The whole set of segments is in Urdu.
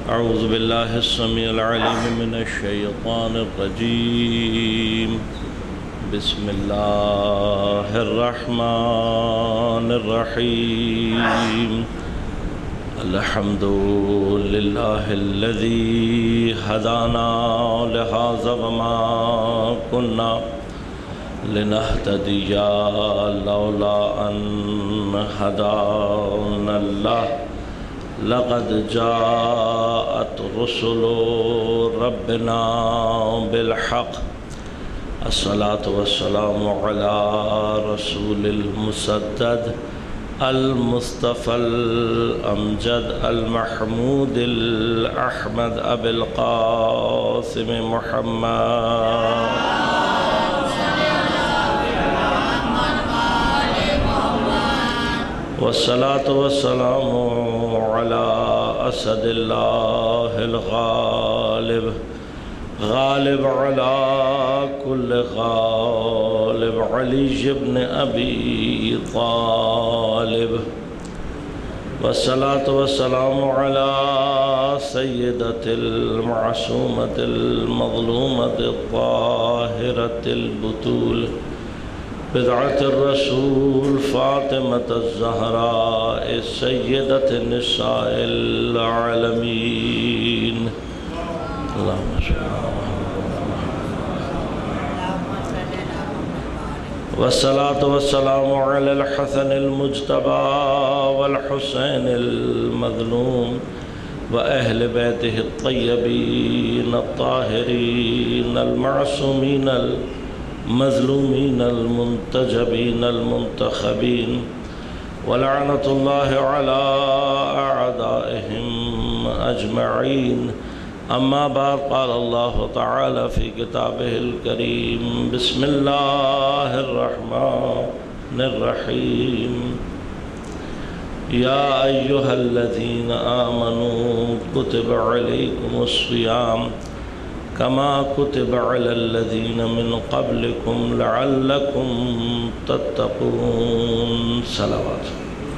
اعوذ باللہ السمیع العلیم من الشیطان الرجیم بسم اللہ الرحمن الرحیم الحمد للہ الذی ہدانا لہذا وما كنا لنہتدی لولا ان ہدانا اللہ لقد جاءت رسل ربنا بالحق الصلاة والسلام على رسول المسدد المصطفى الأمجد المحمود الأحمد أبي القاسم محمد والصلاة والسلام على أسد الله الغالب غالب على كل غالب علي بن أبي طالب والصلاة والسلام على سيدة المعصومة المظلومة الطاهرة البتول بدعة الرسول فاطمة الزهراء سيدة النساء العالمين اللهم صل والصلاة والسلام على الحسن المجتبى والحسين المظلوم وأهل بيته الطيبين الطاهرين المعصومين المظلومين المنتجبين المنتخبين ولعنة الله على أعدائهم أجمعين أما بعد قال الله تعالى في كتابه الكريم بسم الله الرحمن الرحيم يا أيها الذين آمنوا كتب عليكم الصيام كما كتب على الذين من قبلكم لعلكم تتقون صلوات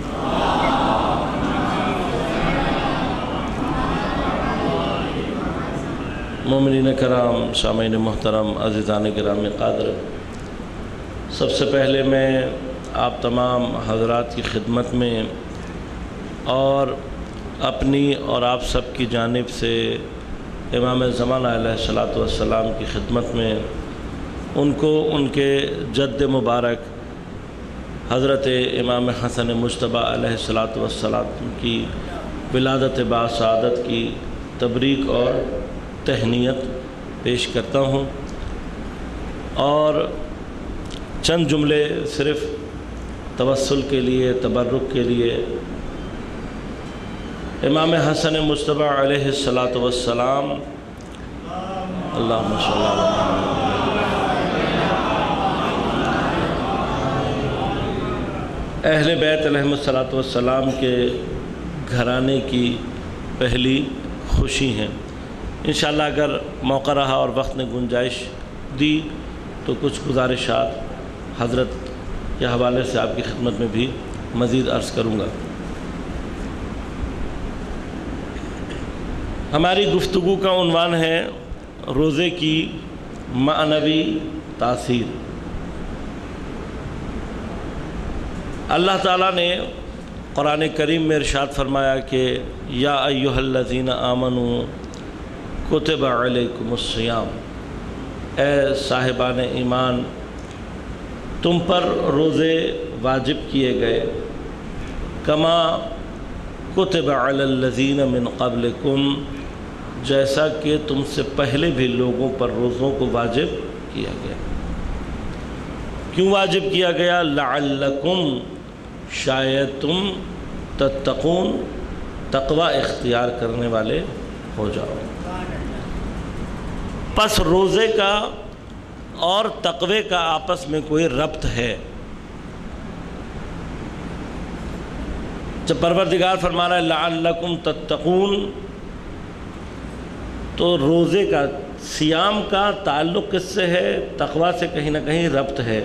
مومنین کرام، سامعین محترم، عزیزان کرام قادر، سب سے پہلے میں آپ تمام حضرات کی خدمت میں اور اپنی اور آپ سب کی جانب سے امام زمانہ علیہ السلام کی خدمت میں ان کو ان کے جد مبارک حضرت امام حسن مجتبی علیہ السلام کی ولادت باسعادت کی تبریک اور تہنیت پیش کرتا ہوں، اور چند جملے صرف توسل کے لیے، تبرک کے لیے امام حسن مجتبی علیہ السلام اللہم صلی اللہ علیہ اہل بیت علیہ السلام کے گھرانے کی پہلی خوشی ہیں۔ انشاءاللہ اگر موقع رہا اور وقت نے گنجائش دی تو کچھ گزارشات حضرت کے حوالے سے آپ کی خدمت میں بھی مزید عرض کروں گا۔ ہماری گفتگو کا عنوان ہے روزے کی معنوی تاثیر۔ اللہ تعالیٰ نے قرآن کریم میں ارشاد فرمایا کہ یا ایھا الذین آمنوا کتب علیکم الصیام، اے صاحبان ایمان تم پر روزے واجب کیے گئے، کما کتب علی الذین من قبلکم، جیسا کہ تم سے پہلے بھی لوگوں پر روزوں کو واجب کیا گیا۔ کیوں واجب کیا گیا؟ لعلکم، شاید تم تتقون، تقوی اختیار کرنے والے ہو جاؤ۔ پس روزے کا اور تقوی کا آپس میں کوئی ربط ہے۔ جب پروردگار فرما رہا ہے لعلکم تتقون، تو روزے کا، صیام کا تعلق کس سے ہے؟ تقوی سے کہیں نہ کہیں ربط ہے۔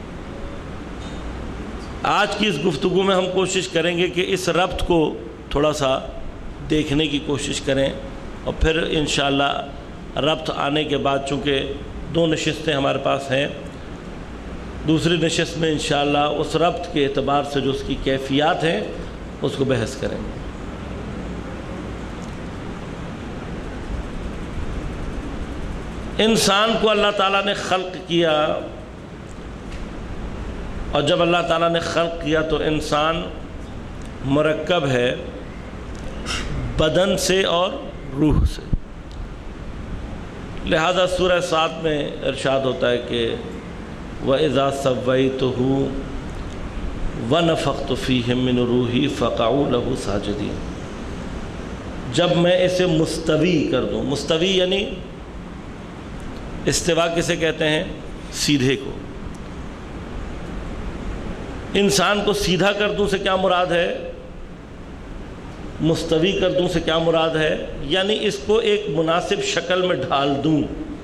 آج کی اس گفتگو میں ہم کوشش کریں گے کہ اس ربط کو تھوڑا سا دیکھنے کی کوشش کریں اور پھر انشاءاللہ ربط آنے کے بعد، چونکہ 2 نشستیں ہمارے پاس ہیں، دوسری نشست میں انشاءاللہ اس ربط کے اعتبار سے جو اس کی کیفیات ہیں اس کو بحث کریں گے۔ انسان کو اللہ تعالیٰ نے خلق کیا، اور جب اللہ تعالیٰ نے خلق کیا تو انسان مرکب ہے بدن سے اور روح سے، لہذا سورہ صاد میں ارشاد ہوتا ہے کہ وَإِذَا سَوَّيْتُهُ وَنَفَخْتُ فِيهِ مِنْ رُوحِي فَقَعُوا لَهُ سَاجِدِينَ، جب میں اسے مستوی کر دوں، مستوی یعنی استوا کسے کہتے ہیں؟ سیدھے کو۔ انسان کو سیدھا کر دوں سے کیا مراد ہے؟ مستوی کر دوں سے کیا مراد ہے؟ یعنی اس کو ایک مناسب شکل میں ڈھال دوں۔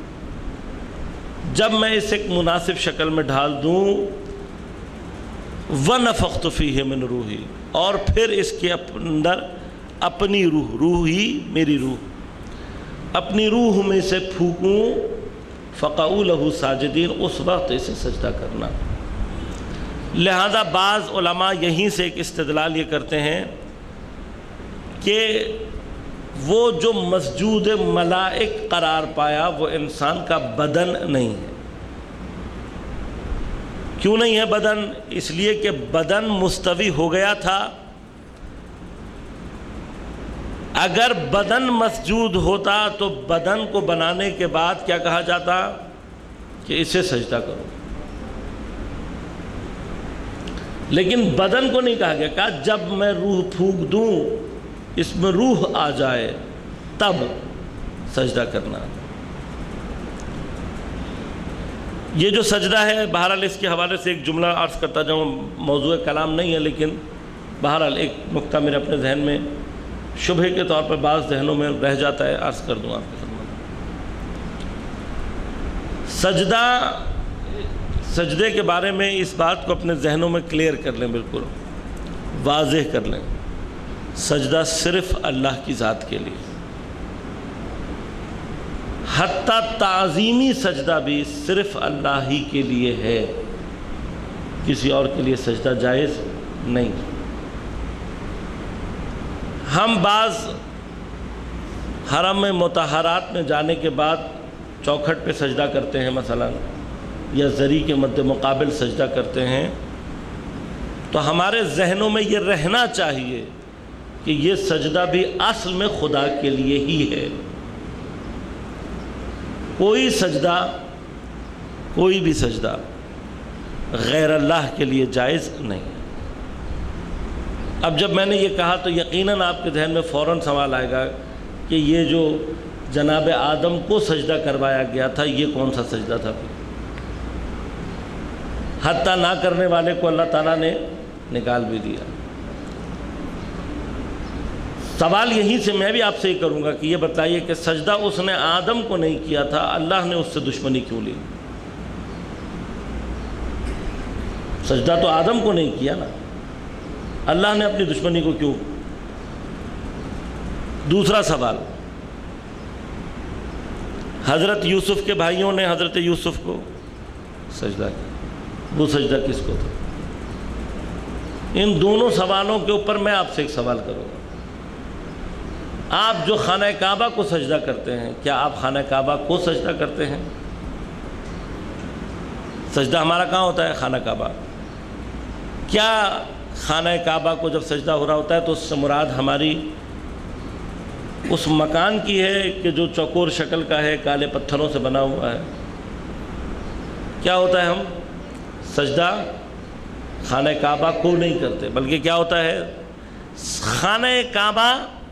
جب میں اسے ایک مناسب شکل میں ڈھال دوں، وَنَفَخْتُ فِيهِ مِنْ رُوحِي، اور پھر اس کے اندر اپنی روح، روح ہی میری روح، اپنی روح میں سے پھونکوں، فَقَعُوا لَهُ سَاجِدِينَ، اس وقت اسے سجدہ کرنا۔ لہذا بعض علماء یہیں سے ایک استدلال یہ کرتے ہیں کہ وہ جو مسجود ملائک قرار پایا وہ انسان کا بدن نہیں ہے۔ کیوں نہیں ہے بدن؟ اس لیے کہ بدن مستوی ہو گیا تھا۔ اگر بدن مسجود ہوتا تو بدن کو بنانے کے بعد کیا کہا جاتا؟ کہ اسے سجدہ کرو۔ لیکن بدن کو نہیں کہا گیا، کہا جب میں روح پھونک دوں، اس میں روح آ جائے، تب سجدہ کرنا۔ یہ جو سجدہ ہے، بہرحال اس کے حوالے سے ایک جملہ عرض کرتا جاؤں، موضوع کلام نہیں ہے، لیکن بہرحال ایک نقطہ میرے اپنے ذہن میں شبہ کے طور پر بعض ذہنوں میں رہ جاتا ہے، عرض کر دوں آپ کے سامنے۔ سجدے کے بارے میں اس بات کو اپنے ذہنوں میں کلیئر کر لیں، بالکل واضح کر لیں۔ سجدہ صرف اللہ کی ذات کے لیے، حتیٰ تعظیمی سجدہ بھی صرف اللہ ہی کے لیے ہے، کسی اور کے لیے سجدہ جائز نہیں۔ ہم بعض حرم مطہرات میں جانے کے بعد چوکھٹ پہ سجدہ کرتے ہیں مثلا، یا زری کے مد مقابل سجدہ کرتے ہیں، تو ہمارے ذہنوں میں یہ رہنا چاہیے کہ یہ سجدہ بھی اصل میں خدا کے لیے ہی ہے۔ کوئی سجدہ، کوئی بھی سجدہ غیر اللہ کے لیے جائز نہیں۔ اب جب میں نے یہ کہا تو یقیناً آپ کے ذہن میں فوراً سوال آئے گا کہ یہ جو جناب آدم کو سجدہ کروایا گیا تھا، یہ کون سا سجدہ تھا؟ حتیٰ نہ کرنے والے کو اللہ تعالیٰ نے نکال بھی دیا۔ سوال یہیں سے میں بھی آپ سے یہ کروں گا کہ یہ بتائیے کہ سجدہ اس نے آدم کو نہیں کیا تھا، اللہ نے اس سے دشمنی کیوں لی؟ سجدہ تو آدم کو نہیں کیا نا، اللہ نے اپنی دشمنی کو کیوں؟ دوسرا سوال، حضرت یوسف کے بھائیوں نے حضرت یوسف کو سجدہ کیا، وہ سجدہ کس کو تھا؟ ان دونوں سوالوں کے اوپر میں آپ سے ایک سوال کروں گا۔ آپ جو خانہ کعبہ کو سجدہ کرتے ہیں، کیا آپ خانہ کعبہ کو سجدہ کرتے ہیں؟ سجدہ ہمارا کہاں ہوتا ہے؟ خانہ کعبہ۔ کیا خانہ کعبہ کو جب سجدہ ہو رہا ہوتا ہے تو اس سے مراد ہماری اس مکان کی ہے کہ جو چوکور شکل کا ہے، کالے پتھروں سے بنا ہوا ہے؟ کیا ہوتا ہے؟ ہم سجدہ خانہ کعبہ کو نہیں کرتے، بلکہ کیا ہوتا ہے؟ خانہ کعبہ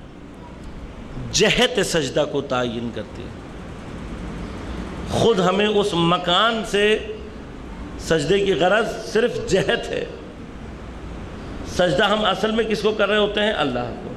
جہت سجدہ کو تعین کرتی ہے۔ خود ہمیں اس مکان سے سجدے کی غرض صرف جہت ہے۔ سجدہ ہم اصل میں کس کو کر رہے ہوتے ہیں؟ اللہ کو۔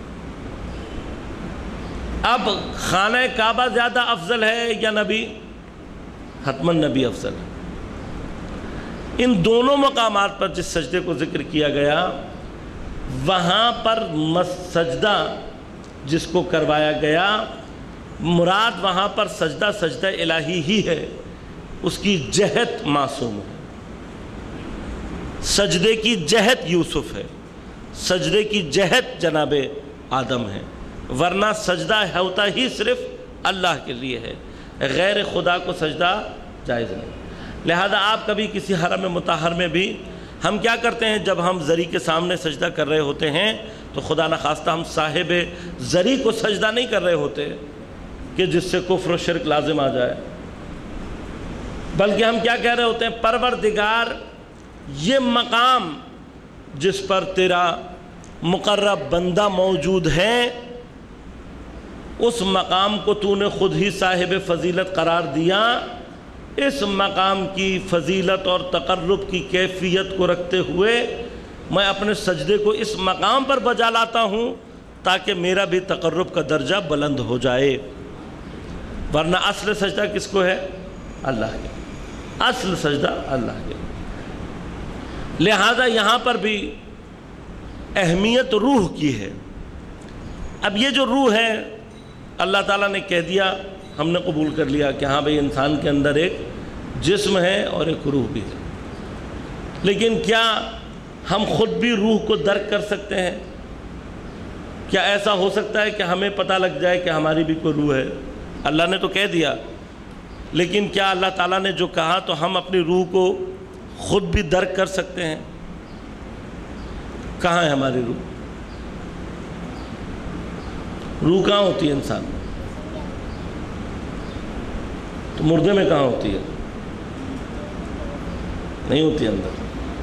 اب خانہ کعبہ زیادہ افضل ہے یا نبی؟ حتماً نبی افضل ہے۔ ان دونوں مقامات پر جس سجدے کو ذکر کیا گیا، وہاں پر سجدہ جس کو کروایا گیا مراد وہاں پر سجدہ سجدہ الہی ہی ہے، اس کی جہت معصوم ہے، سجدے کی جہت یوسف ہے، سجدے کی جہت جناب آدم ہے، ورنہ سجدہ ہوتا ہی صرف اللہ کے لیے ہے، غیر خدا کو سجدہ جائز نہیں۔ لہذا آپ کبھی کسی حرم مطہر میں بھی ہم کیا کرتے ہیں، جب ہم زری کے سامنے سجدہ کر رہے ہوتے ہیں تو خدا نخواستہ ہم صاحب زری کو سجدہ نہیں کر رہے ہوتے کہ جس سے کفر و شرک لازم آ جائے، بلکہ ہم کیا کہہ رہے ہوتے ہیں، پروردگار یہ مقام جس پر تیرا مقرب بندہ موجود ہے، اس مقام کو تو نے خود ہی صاحب فضیلت قرار دیا، اس مقام کی فضیلت اور تقرب کی کیفیت کو رکھتے ہوئے میں اپنے سجدے کو اس مقام پر بجا لاتا ہوں تاکہ میرا بھی تقرب کا درجہ بلند ہو جائے، ورنہ اصل سجدہ کس کو ہے؟ اللہ کے، اصل سجدہ اللہ کے۔ لہذا یہاں پر بھی اہمیت روح کی ہے۔ اب یہ جو روح ہے اللہ تعالیٰ نے کہہ دیا، ہم نے قبول کر لیا کہ ہاں بھئی انسان کے اندر ایک جسم ہے اور ایک روح بھی ہے، لیکن کیا ہم خود بھی روح کو درک کر سکتے ہیں؟ کیا ایسا ہو سکتا ہے کہ ہمیں پتہ لگ جائے کہ ہماری بھی کوئی روح ہے؟ اللہ نے تو کہہ دیا، لیکن کیا اللہ تعالیٰ نے جو کہا تو ہم اپنی روح کو خود بھی درک کر سکتے ہیں؟ کہاں ہے ہماری روح؟ روح کہاں ہوتی ہے انسان میں؟ تو مردے میں کہاں ہوتی ہے؟ نہیں ہوتی اندر۔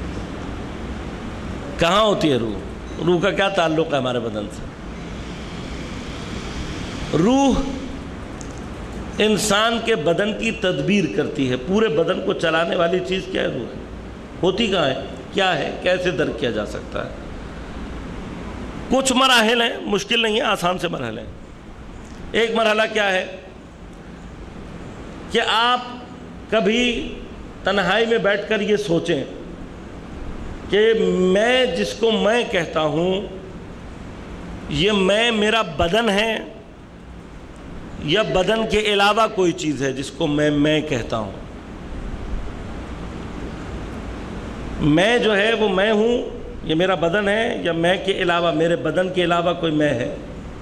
کہاں ہوتی ہے روح؟ روح کا کیا تعلق ہے ہمارے بدن سے؟ روح انسان کے بدن کی تدبیر کرتی ہے، پورے بدن کو چلانے والی چیز کیا ہے؟ روح ہے۔ ہوتی کہاں ہے؟ کیا ہے؟ کیسے درک کیا جا سکتا ہے؟ کچھ مراحل ہیں، مشکل نہیں ہے، آسان سے مرحلے ہیں۔ ایک مرحلہ کیا ہے کہ آپ کبھی تنہائی میں بیٹھ کر یہ سوچیں کہ میں جس کو میں کہتا ہوں، یہ میں میرا بدن ہے یا بدن کے علاوہ کوئی چیز ہے جس کو میں کہتا ہوں؟ میں جو ہے وہ میں ہوں، یہ میرا بدن ہے، یا میں کے علاوہ، میرے بدن کے علاوہ کوئی میں ہے؟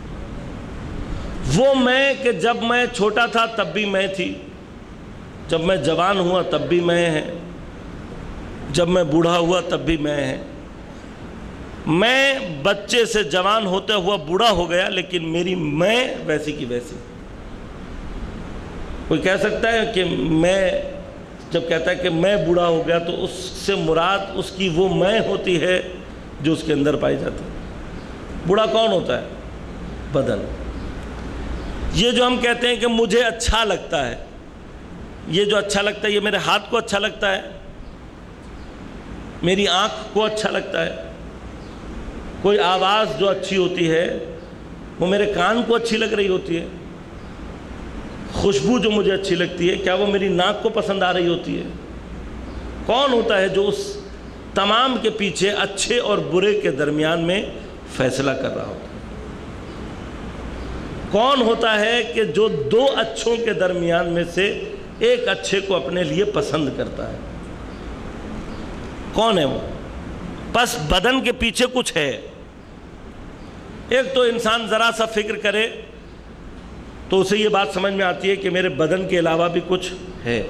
وہ میں کہ جب میں چھوٹا تھا تب بھی میں تھی، جب میں جوان ہوا تب بھی میں ہے، جب میں بوڑھا ہوا تب بھی میں ہے۔ میں بچے سے جوان ہوتے ہوا بوڑھا ہو گیا، لیکن میری میں ویسی کی ویسی۔ کوئی کہہ سکتا ہے کہ میں جب کہتا ہے کہ میں بوڑھا ہو گیا تو اس سے مراد اس کی وہ میں ہوتی ہے جو اس کے اندر پائی جاتی ہے۔ بوڑھا کون ہوتا ہے؟ بدن۔ یہ جو ہم کہتے ہیں کہ مجھے اچھا لگتا ہے، یہ جو اچھا لگتا ہے، یہ میرے ہاتھ کو اچھا لگتا ہے، میری آنکھ کو اچھا لگتا ہے۔ کوئی آواز جو اچھی ہوتی ہے وہ میرے کان کو اچھی لگ رہی ہوتی ہے۔ خوشبو جو مجھے اچھی لگتی ہے، کیا وہ میری ناک کو پسند آ رہی ہوتی ہے؟ کون ہوتا ہے جو اس تمام کے پیچھے اچھے اور برے کے درمیان میں فیصلہ کر رہا ہوتا ہے؟ کون ہوتا ہے کہ جو دو اچھوں کے درمیان میں سے ایک اچھے کو اپنے لیے پسند کرتا ہے؟ کون ہے وہ؟ بس بدن کے پیچھے کچھ ہے۔ ایک تو انسان ذرا سا فکر کرے تو اسے یہ بات سمجھ میں آتی ہے کہ میرے بدن کے علاوہ بھی کچھ ہے۔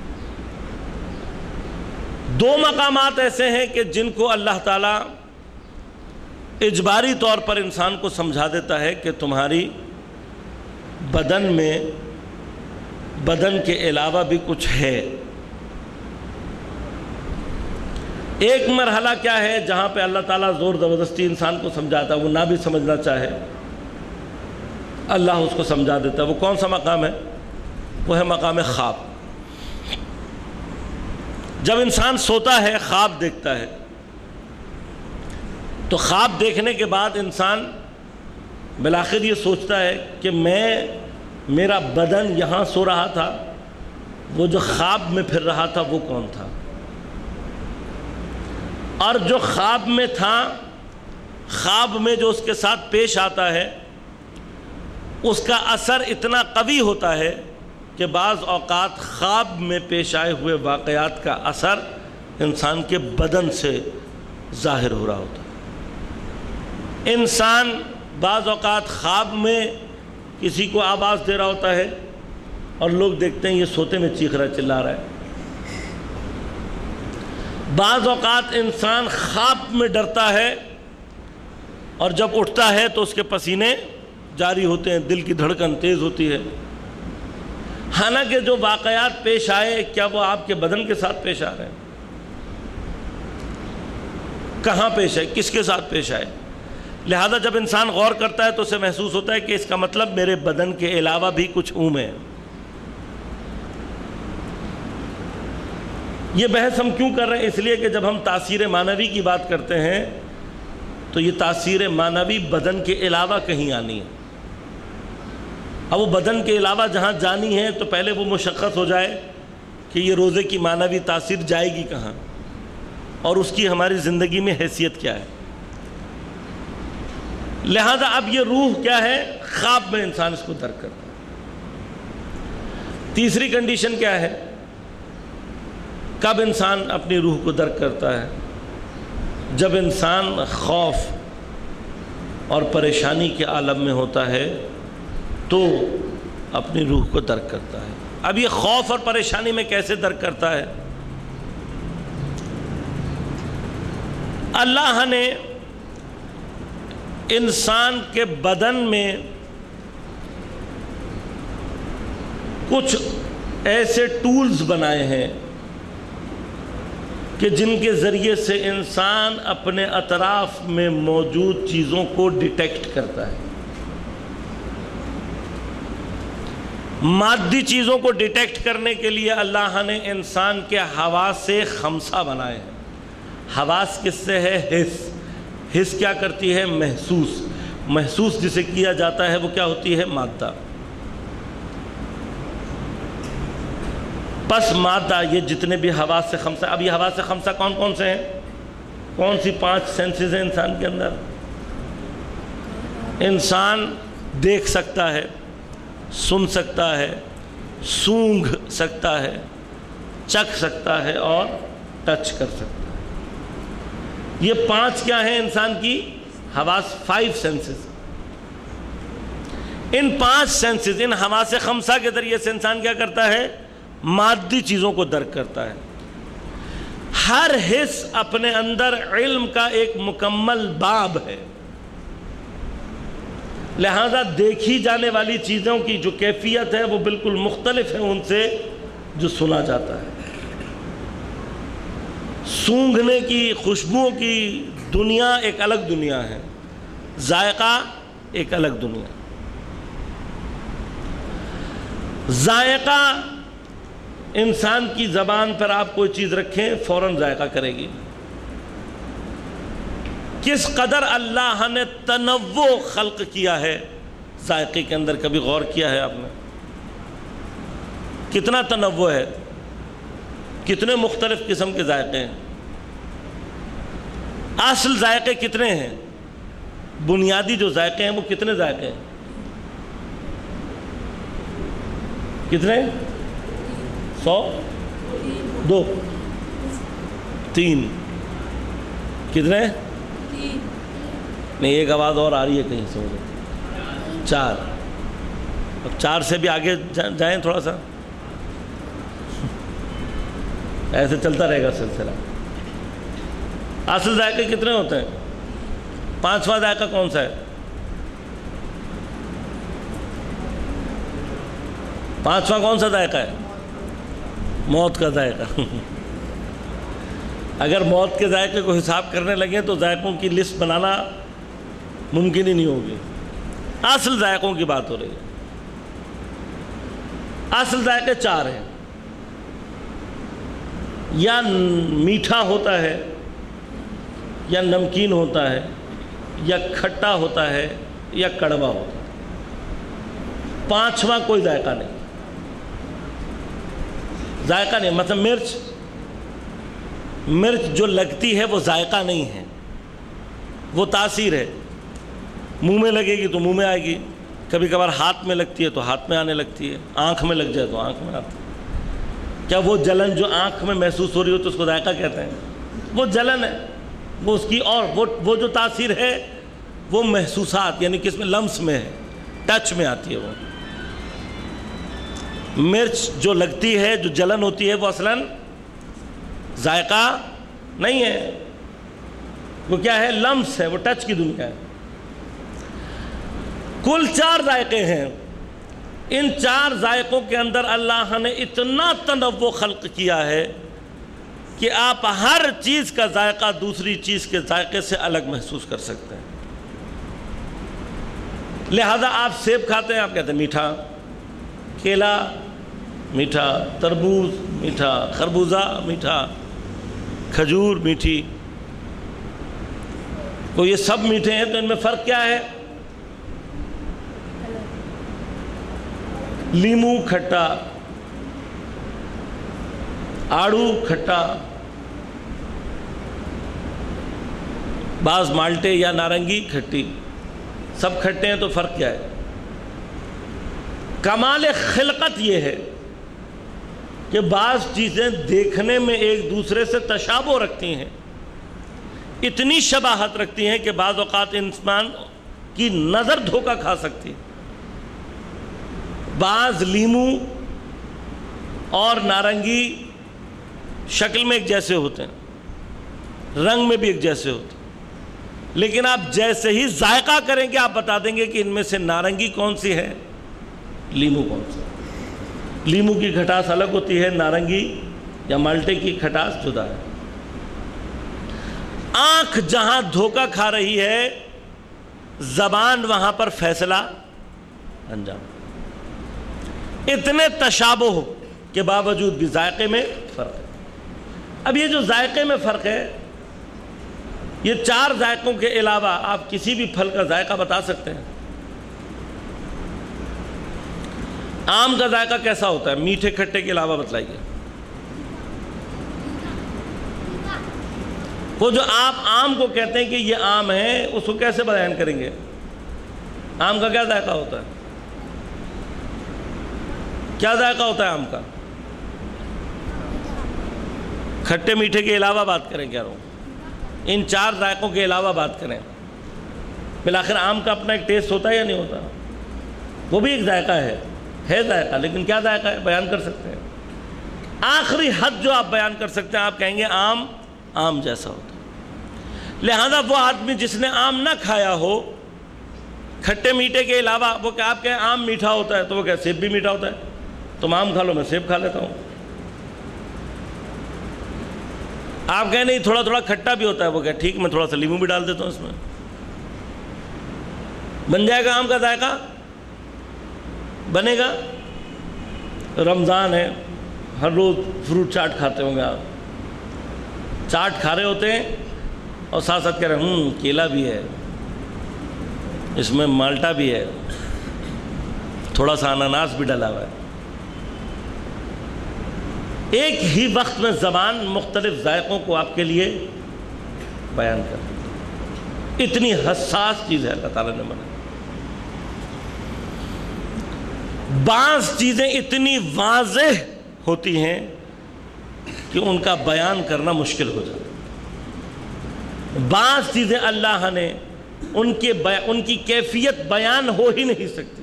دو مقامات ایسے ہیں کہ جن کو اللہ تعالیٰ اجباری طور پر انسان کو سمجھا دیتا ہے کہ تمہاری بدن میں بدن کے علاوہ بھی کچھ ہے۔ ایک مرحلہ کیا ہے جہاں پہ اللہ تعالیٰ زور زبردستی انسان کو سمجھاتا ہے، وہ نہ بھی سمجھنا چاہے اللہ اس کو سمجھا دیتا ہے۔ وہ کون سا مقام ہے؟ وہ ہے مقام خواب۔ جب انسان سوتا ہے، خواب دیکھتا ہے، تو خواب دیکھنے کے بعد انسان بالآخر یہ سوچتا ہے کہ میرا بدن یہاں سو رہا تھا، وہ جو خواب میں پھر رہا تھا وہ کون تھا؟ اور جو خواب میں تھا، خواب میں جو اس کے ساتھ پیش آتا ہے اس کا اثر اتنا قوی ہوتا ہے کہ بعض اوقات خواب میں پیش آئے ہوئے واقعات کا اثر انسان کے بدن سے ظاہر ہو رہا ہوتا ہے۔ انسان بعض اوقات خواب میں کسی کو آواز دے رہا ہوتا ہے اور لوگ دیکھتے ہیں یہ سوتے میں چیخ رہا چلا رہا ہے۔ بعض اوقات انسان خواب میں ڈرتا ہے اور جب اٹھتا ہے تو اس کے پسینے جاری ہوتے ہیں، دل کی دھڑکن تیز ہوتی ہے۔ حالانکہ جو واقعات پیش آئے کیا وہ آپ کے بدن کے ساتھ پیش آ رہے ہیں؟ کہاں پیش آئے؟ کس کے ساتھ پیش آئے؟ لہذا جب انسان غور کرتا ہے تو اسے محسوس ہوتا ہے کہ اس کا مطلب میرے بدن کے علاوہ بھی کچھ ہے۔ یہ بحث ہم کیوں کر رہے ہیں؟ اس لیے کہ جب ہم تاثیر معنوی کی بات کرتے ہیں تو یہ تاثیر معنوی بدن کے علاوہ کہیں آنی ہے۔ اب وہ بدن کے علاوہ جہاں جانی ہے تو پہلے وہ مشخص ہو جائے کہ یہ روزے کی معنوی تاثیر جائے گی کہاں اور اس کی ہماری زندگی میں حیثیت کیا ہے۔ لہذا اب یہ روح کیا ہے؟ خواب میں انسان اس کو درک کرتا ہے۔ تیسری کنڈیشن کیا ہے؟ کب انسان اپنی روح کو درک کرتا ہے؟ جب انسان خوف اور پریشانی کے عالم میں ہوتا ہے تو اپنی روح کو درک کرتا ہے۔ اب یہ خوف اور پریشانی میں کیسے درک کرتا ہے؟ اللہ نے انسان کے بدن میں کچھ ایسے ٹولز بنائے ہیں کہ جن کے ذریعے سے انسان اپنے اطراف میں موجود چیزوں کو ڈیٹیکٹ کرتا ہے۔ مادی چیزوں کو ڈیٹیکٹ کرنے کے لیے اللہ نے انسان کے حواس خمسہ بنائے ہیں۔ حواس کس سے ہے؟ حس۔ حس کیا کرتی ہے؟ محسوس۔ محسوس جسے کیا جاتا ہے وہ کیا ہوتی ہے؟ مادہ۔ پس مادہ، یہ جتنے بھی حواس خمسہ، اب یہ حواس خمسہ کون کون سے ہیں؟ کون سی 5 سینسز ہیں انسان کے اندر؟ انسان دیکھ سکتا ہے، سن سکتا ہے، سونگھ سکتا ہے، چکھ سکتا ہے اور ٹچ کر سکتا ہے۔ یہ 5 کیا ہیں انسان کی حواس؟ 5 سینسز۔ ان 5 سینسز، ان حواس خمسہ کے ذریعے سے انسان کیا کرتا ہے؟ مادی چیزوں کو درک کرتا ہے۔ ہر حس اپنے اندر علم کا ایک مکمل باب ہے، لہذا دیکھی جانے والی چیزوں کی جو کیفیت ہے وہ بالکل مختلف ہے ان سے جو سنا جاتا ہے۔ سونگھنے کی، خوشبوؤں کی دنیا ایک الگ دنیا ہے، ذائقہ ایک الگ دنیا۔ ذائقہ، انسان کی زبان پر آپ کوئی چیز رکھیں فوراً ذائقہ کرے گی۔ کس قدر اللہ نے تنوع خلق کیا ہے ذائقے کے اندر، کبھی غور کیا ہے آپ نے؟ کتنا تنوع ہے، کتنے مختلف قسم کے ذائقے ہیں۔ اصل ذائقے کتنے ہیں؟ بنیادی جو ذائقے ہیں وہ کتنے ذائقے ہیں؟ کتنے؟ 100؟ 2؟ 3؟ کتنے؟ نہیں، ایک آواز اور آ رہی ہے کہیں سے مجھے۔ 4۔ اب 4 سے بھی آگے جائیں تھوڑا سا، ایسے چلتا رہے گا سلسلہ۔ اصل ذائقے کتنے ہوتے ہیں؟ 5واں ذائقہ کون سا ہے؟ 5واں کون سا ذائقہ ہے؟ موت کا ذائقہ۔ اگر موت کے ذائقے کو حساب کرنے لگیں تو ذائقوں کی لسٹ بنانا ممکن ہی نہیں ہوگی۔ اصل ذائقوں کی بات ہو رہی ہے۔ اصل ذائقے 4 ہیں، یا میٹھا ہوتا ہے، یا نمکین ہوتا ہے، یا کھٹا ہوتا ہے، یا کڑوا ہوتا ہے۔ 5واں کوئی ذائقہ نہیں، ذائقہ نہیں۔ مثلا مرچ جو لگتی ہے وہ ذائقہ نہیں ہے، وہ تاثیر ہے۔ منہ میں لگے گی تو منہ میں آئے گی، کبھی کبھار ہاتھ میں لگتی ہے تو ہاتھ میں آنے لگتی ہے، آنکھ میں لگ جائے تو آنکھ میں آتی ہے۔ کیا وہ جلن جو آنکھ میں محسوس ہو رہی ہو تو اس کو ذائقہ کہتے ہیں؟ وہ جلن ہے، وہ اس کی، اور وہ جو تاثیر ہے وہ محسوسات، یعنی کس میں؟ لمس میں ہے، ٹچ میں آتی ہے۔ وہ مرچ جو لگتی ہے، جو جلن ہوتی ہے، وہ اصلاً ذائقہ نہیں ہے، وہ کیا ہے؟ لمس ہے، وہ ٹچ کی دنیا ہے۔ کل 4 ذائقے ہیں، ان 4 ذائقوں کے اندر اللہ نے اتنا تنوع خلق کیا ہے کہ آپ ہر چیز کا ذائقہ دوسری چیز کے ذائقے سے الگ محسوس کر سکتے ہیں۔ لہذا آپ سیب کھاتے ہیں، آپ کہتے ہیں میٹھا، کیلا میٹھا، تربوز میٹھا، خربوزہ میٹھا، کھجور میٹھی، تو یہ سب میٹھے ہیں، تو ان میں فرق کیا ہے؟ لیمو کھٹا، آڑو کھٹا، بعض مالٹے یا نارنگی کھٹی، سب کھٹے ہیں، تو فرق کیا ہے؟ کمال خلقت یہ ہے کہ بعض چیزیں دیکھنے میں ایک دوسرے سے تشابہ رکھتی ہیں، اتنی شباہت رکھتی ہیں کہ بعض اوقات انسان کی نظر دھوکہ کھا سکتی ہے۔ بعض لیمو اور نارنگی شکل میں ایک جیسے ہوتے ہیں، رنگ میں بھی ایک جیسے ہوتے ہیں، لیکن آپ جیسے ہی ذائقہ کریں گے آپ بتا دیں گے کہ ان میں سے نارنگی کون سی ہے، لیمو کون سی ہے۔ لیمو کی کھٹاس الگ ہوتی ہے، نارنگی یا مالٹے کی کھٹاس جدا ہے۔ آنکھ جہاں دھوکہ کھا رہی ہے، زبان وہاں پر فیصلہ انجام۔ اتنے تشابہ کے باوجود بھی ذائقے میں فرق ہے۔ اب یہ جو ذائقے میں فرق ہے، یہ 4 ذائقوں کے علاوہ آپ کسی بھی پھل کا ذائقہ بتا سکتے ہیں؟ آم کا ذائقہ کیسا ہوتا ہے؟ میٹھے کھٹے کے علاوہ بتلائیے۔ وہ جو آپ آم کو کہتے ہیں کہ یہ آم ہے، اس کو کیسے بیان کریں گے؟ آم کا کیا ذائقہ ہوتا ہے؟ کیا ذائقہ ہوتا ہے آم کا؟ کھٹے میٹھے کے علاوہ بات کریں، کہہ رہا ہوں ان 4 ذائقوں کے علاوہ بات کریں۔ بالآخر آم کا اپنا ایک ٹیسٹ ہوتا ہے یا نہیں ہوتا؟ وہ بھی ایک ذائقہ ہے ذائقہ، لیکن کیا ذائقہ ہے؟ بیان کر سکتے ہیں؟ آخری حد جو آپ بیان کر سکتے ہیں، آپ کہیں گے آم جیسا ہوتا ہے۔ لہذا وہ آدمی جس نے آم نہ کھایا ہو کھٹے میٹھے کے علاوہ، وہ کہ آپ کہیں آم میٹھا ہوتا ہے، تو وہ کہ سیب بھی میٹھا ہوتا ہے، تم آم کھا لو میں سیب کھا لیتا ہوں۔ آپ کہیں نہیں تھوڑا تھوڑا کھٹا بھی ہوتا ہے، وہ کہ ٹھیک میں تھوڑا سا لیمو بھی ڈال دیتا ہوں اس میں، بن جائے گا آم کا ذائقہ، بنے گا۔ رمضان ہے، ہر روز فروٹ چاٹ کھاتے ہوں گے آپ، چاٹ کھا رہے ہوتے ہیں اور ساتھ ساتھ کہہ رہے ہیں کیلا بھی ہے، اس میں مالٹا بھی ہے، تھوڑا سا اناناس بھی ڈلا ہوا ہے۔ ایک ہی وقت میں زبان مختلف ذائقوں کو آپ کے لیے بیان کر، اتنی حساس چیز ہے اللہ تعالیٰ نے بنائی۔ بعض چیزیں اتنی واضح ہوتی ہیں کہ ان کا بیان کرنا مشکل ہو جاتا ہے۔ بعض چیزیں اللہ نے ان کی کیفیت بیان ہو ہی نہیں سکتی۔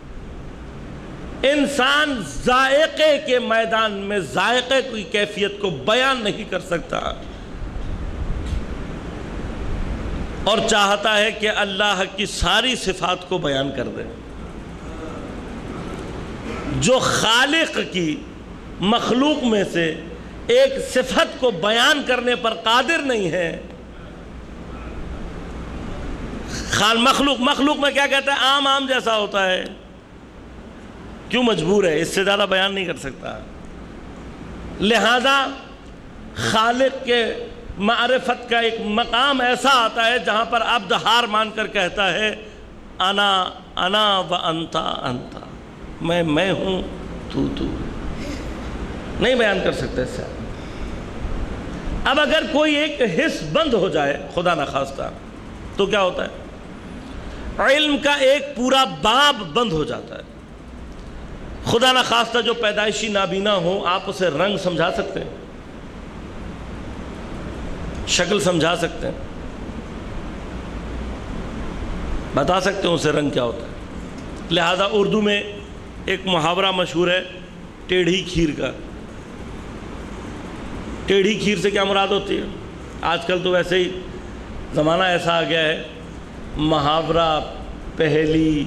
انسان ذائقے کے میدان میں ذائقے کی کیفیت کو بیان نہیں کر سکتا، اور چاہتا ہے کہ اللہ کی ساری صفات کو بیان کر دے۔ جو خالق کی مخلوق میں سے ایک صفت کو بیان کرنے پر قادر نہیں ہے، مخلوق میں کیا کہتا ہے؟ آم جیسا ہوتا ہے، کیوں مجبور ہے؟ اس سے زیادہ بیان نہیں کر سکتا۔ لہذا خالق کے معرفت کا ایک مقام ایسا آتا ہے جہاں پر عبد ہار مان کر کہتا ہے انا و انتا انتا، میں ہوں تو نہیں بیان کر سکتے اس سے۔ اب اگر کوئی ایک حص بند ہو جائے خدا نخواستہ تو کیا ہوتا ہے؟ علم کا ایک پورا باب بند ہو جاتا ہے۔ خدا نہ خواستہ جو پیدائشی نابینا ہو، آپ اسے رنگ سمجھا سکتے ہیں، شکل سمجھا سکتے ہیں، بتا سکتے ہیں اسے رنگ کیا ہوتا ہے۔ لہذا اردو میں ایک محاورہ مشہور ہے ٹیڑھی کھیر کا۔ ٹیڑھی کھیر سے کیا مراد ہوتی ہے؟ آج کل تو ویسے ہی زمانہ ایسا آ گیا ہے، محاورہ، پہیلی،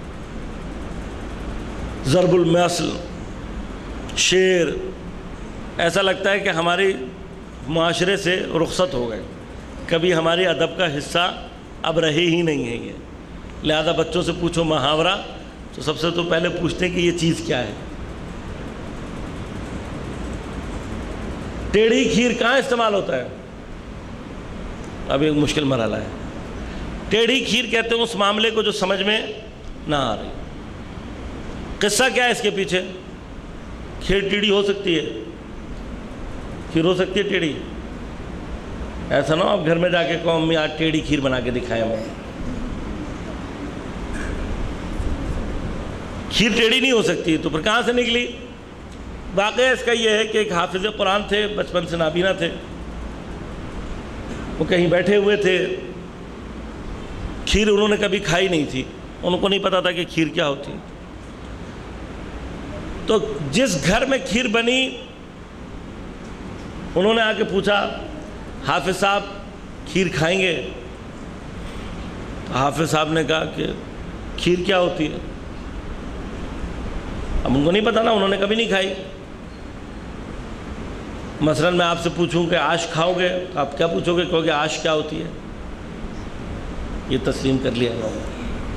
ضرب المثل، شعر، ایسا لگتا ہے کہ ہماری معاشرے سے رخصت ہو گئے، کبھی ہماری ادب کا حصہ اب رہے ہی نہیں ہے یہ۔ لہذا بچوں سے پوچھو محاورہ تو سب سے تو پہلے پوچھتے ہیں کہ یہ چیز کیا ہے۔ ٹیڑھی کھیر کہاں استعمال ہوتا ہے؟ اب ایک مشکل مرحلہ ہے۔ ٹیڑھی کھیر کہتے ہیں اس معاملے کو جو سمجھ میں نہ آ رہی۔ قصہ کیا ہے اس کے پیچھے؟ کھیر ٹیڑھی ہو سکتی ہے، کھیر ہو سکتی ہے ٹیڑھی؟ ایسا نہ ہو آپ گھر میں جا کے کہو امی آج ٹیڑھی کھیر بنا کے دکھائیں ہمیں۔ کھیر ٹیڑھی نہیں ہو سکتی، تو پھر کہاں سے نکلی؟ واقعہ اس کا یہ ہے کہ ایک حافظ قرآن تھے، بچپن سے نابینا تھے، وہ کہیں بیٹھے ہوئے تھے، کھیر انہوں نے کبھی کھائی نہیں تھی، ان کو نہیں پتا تھا کہ کھیر کیا ہوتی ہے۔ تو جس گھر میں کھیر بنی انہوں نے آ کے پوچھا حافظ صاحب کھیر کھائیں گے؟ تو حافظ صاحب نے کہا کہ کھیر کیا ہوتی ہے؟ اب ان کو نہیں پتا نا، انہوں نے کبھی نہیں کھائی۔ مثلا میں آپ سے پوچھوں کہ آش کھاؤ گے تو آپ کیا پوچھو گے؟ کہو گے آش کیا ہوتی ہے؟ یہ تسلیم کر لیا انہوں نے۔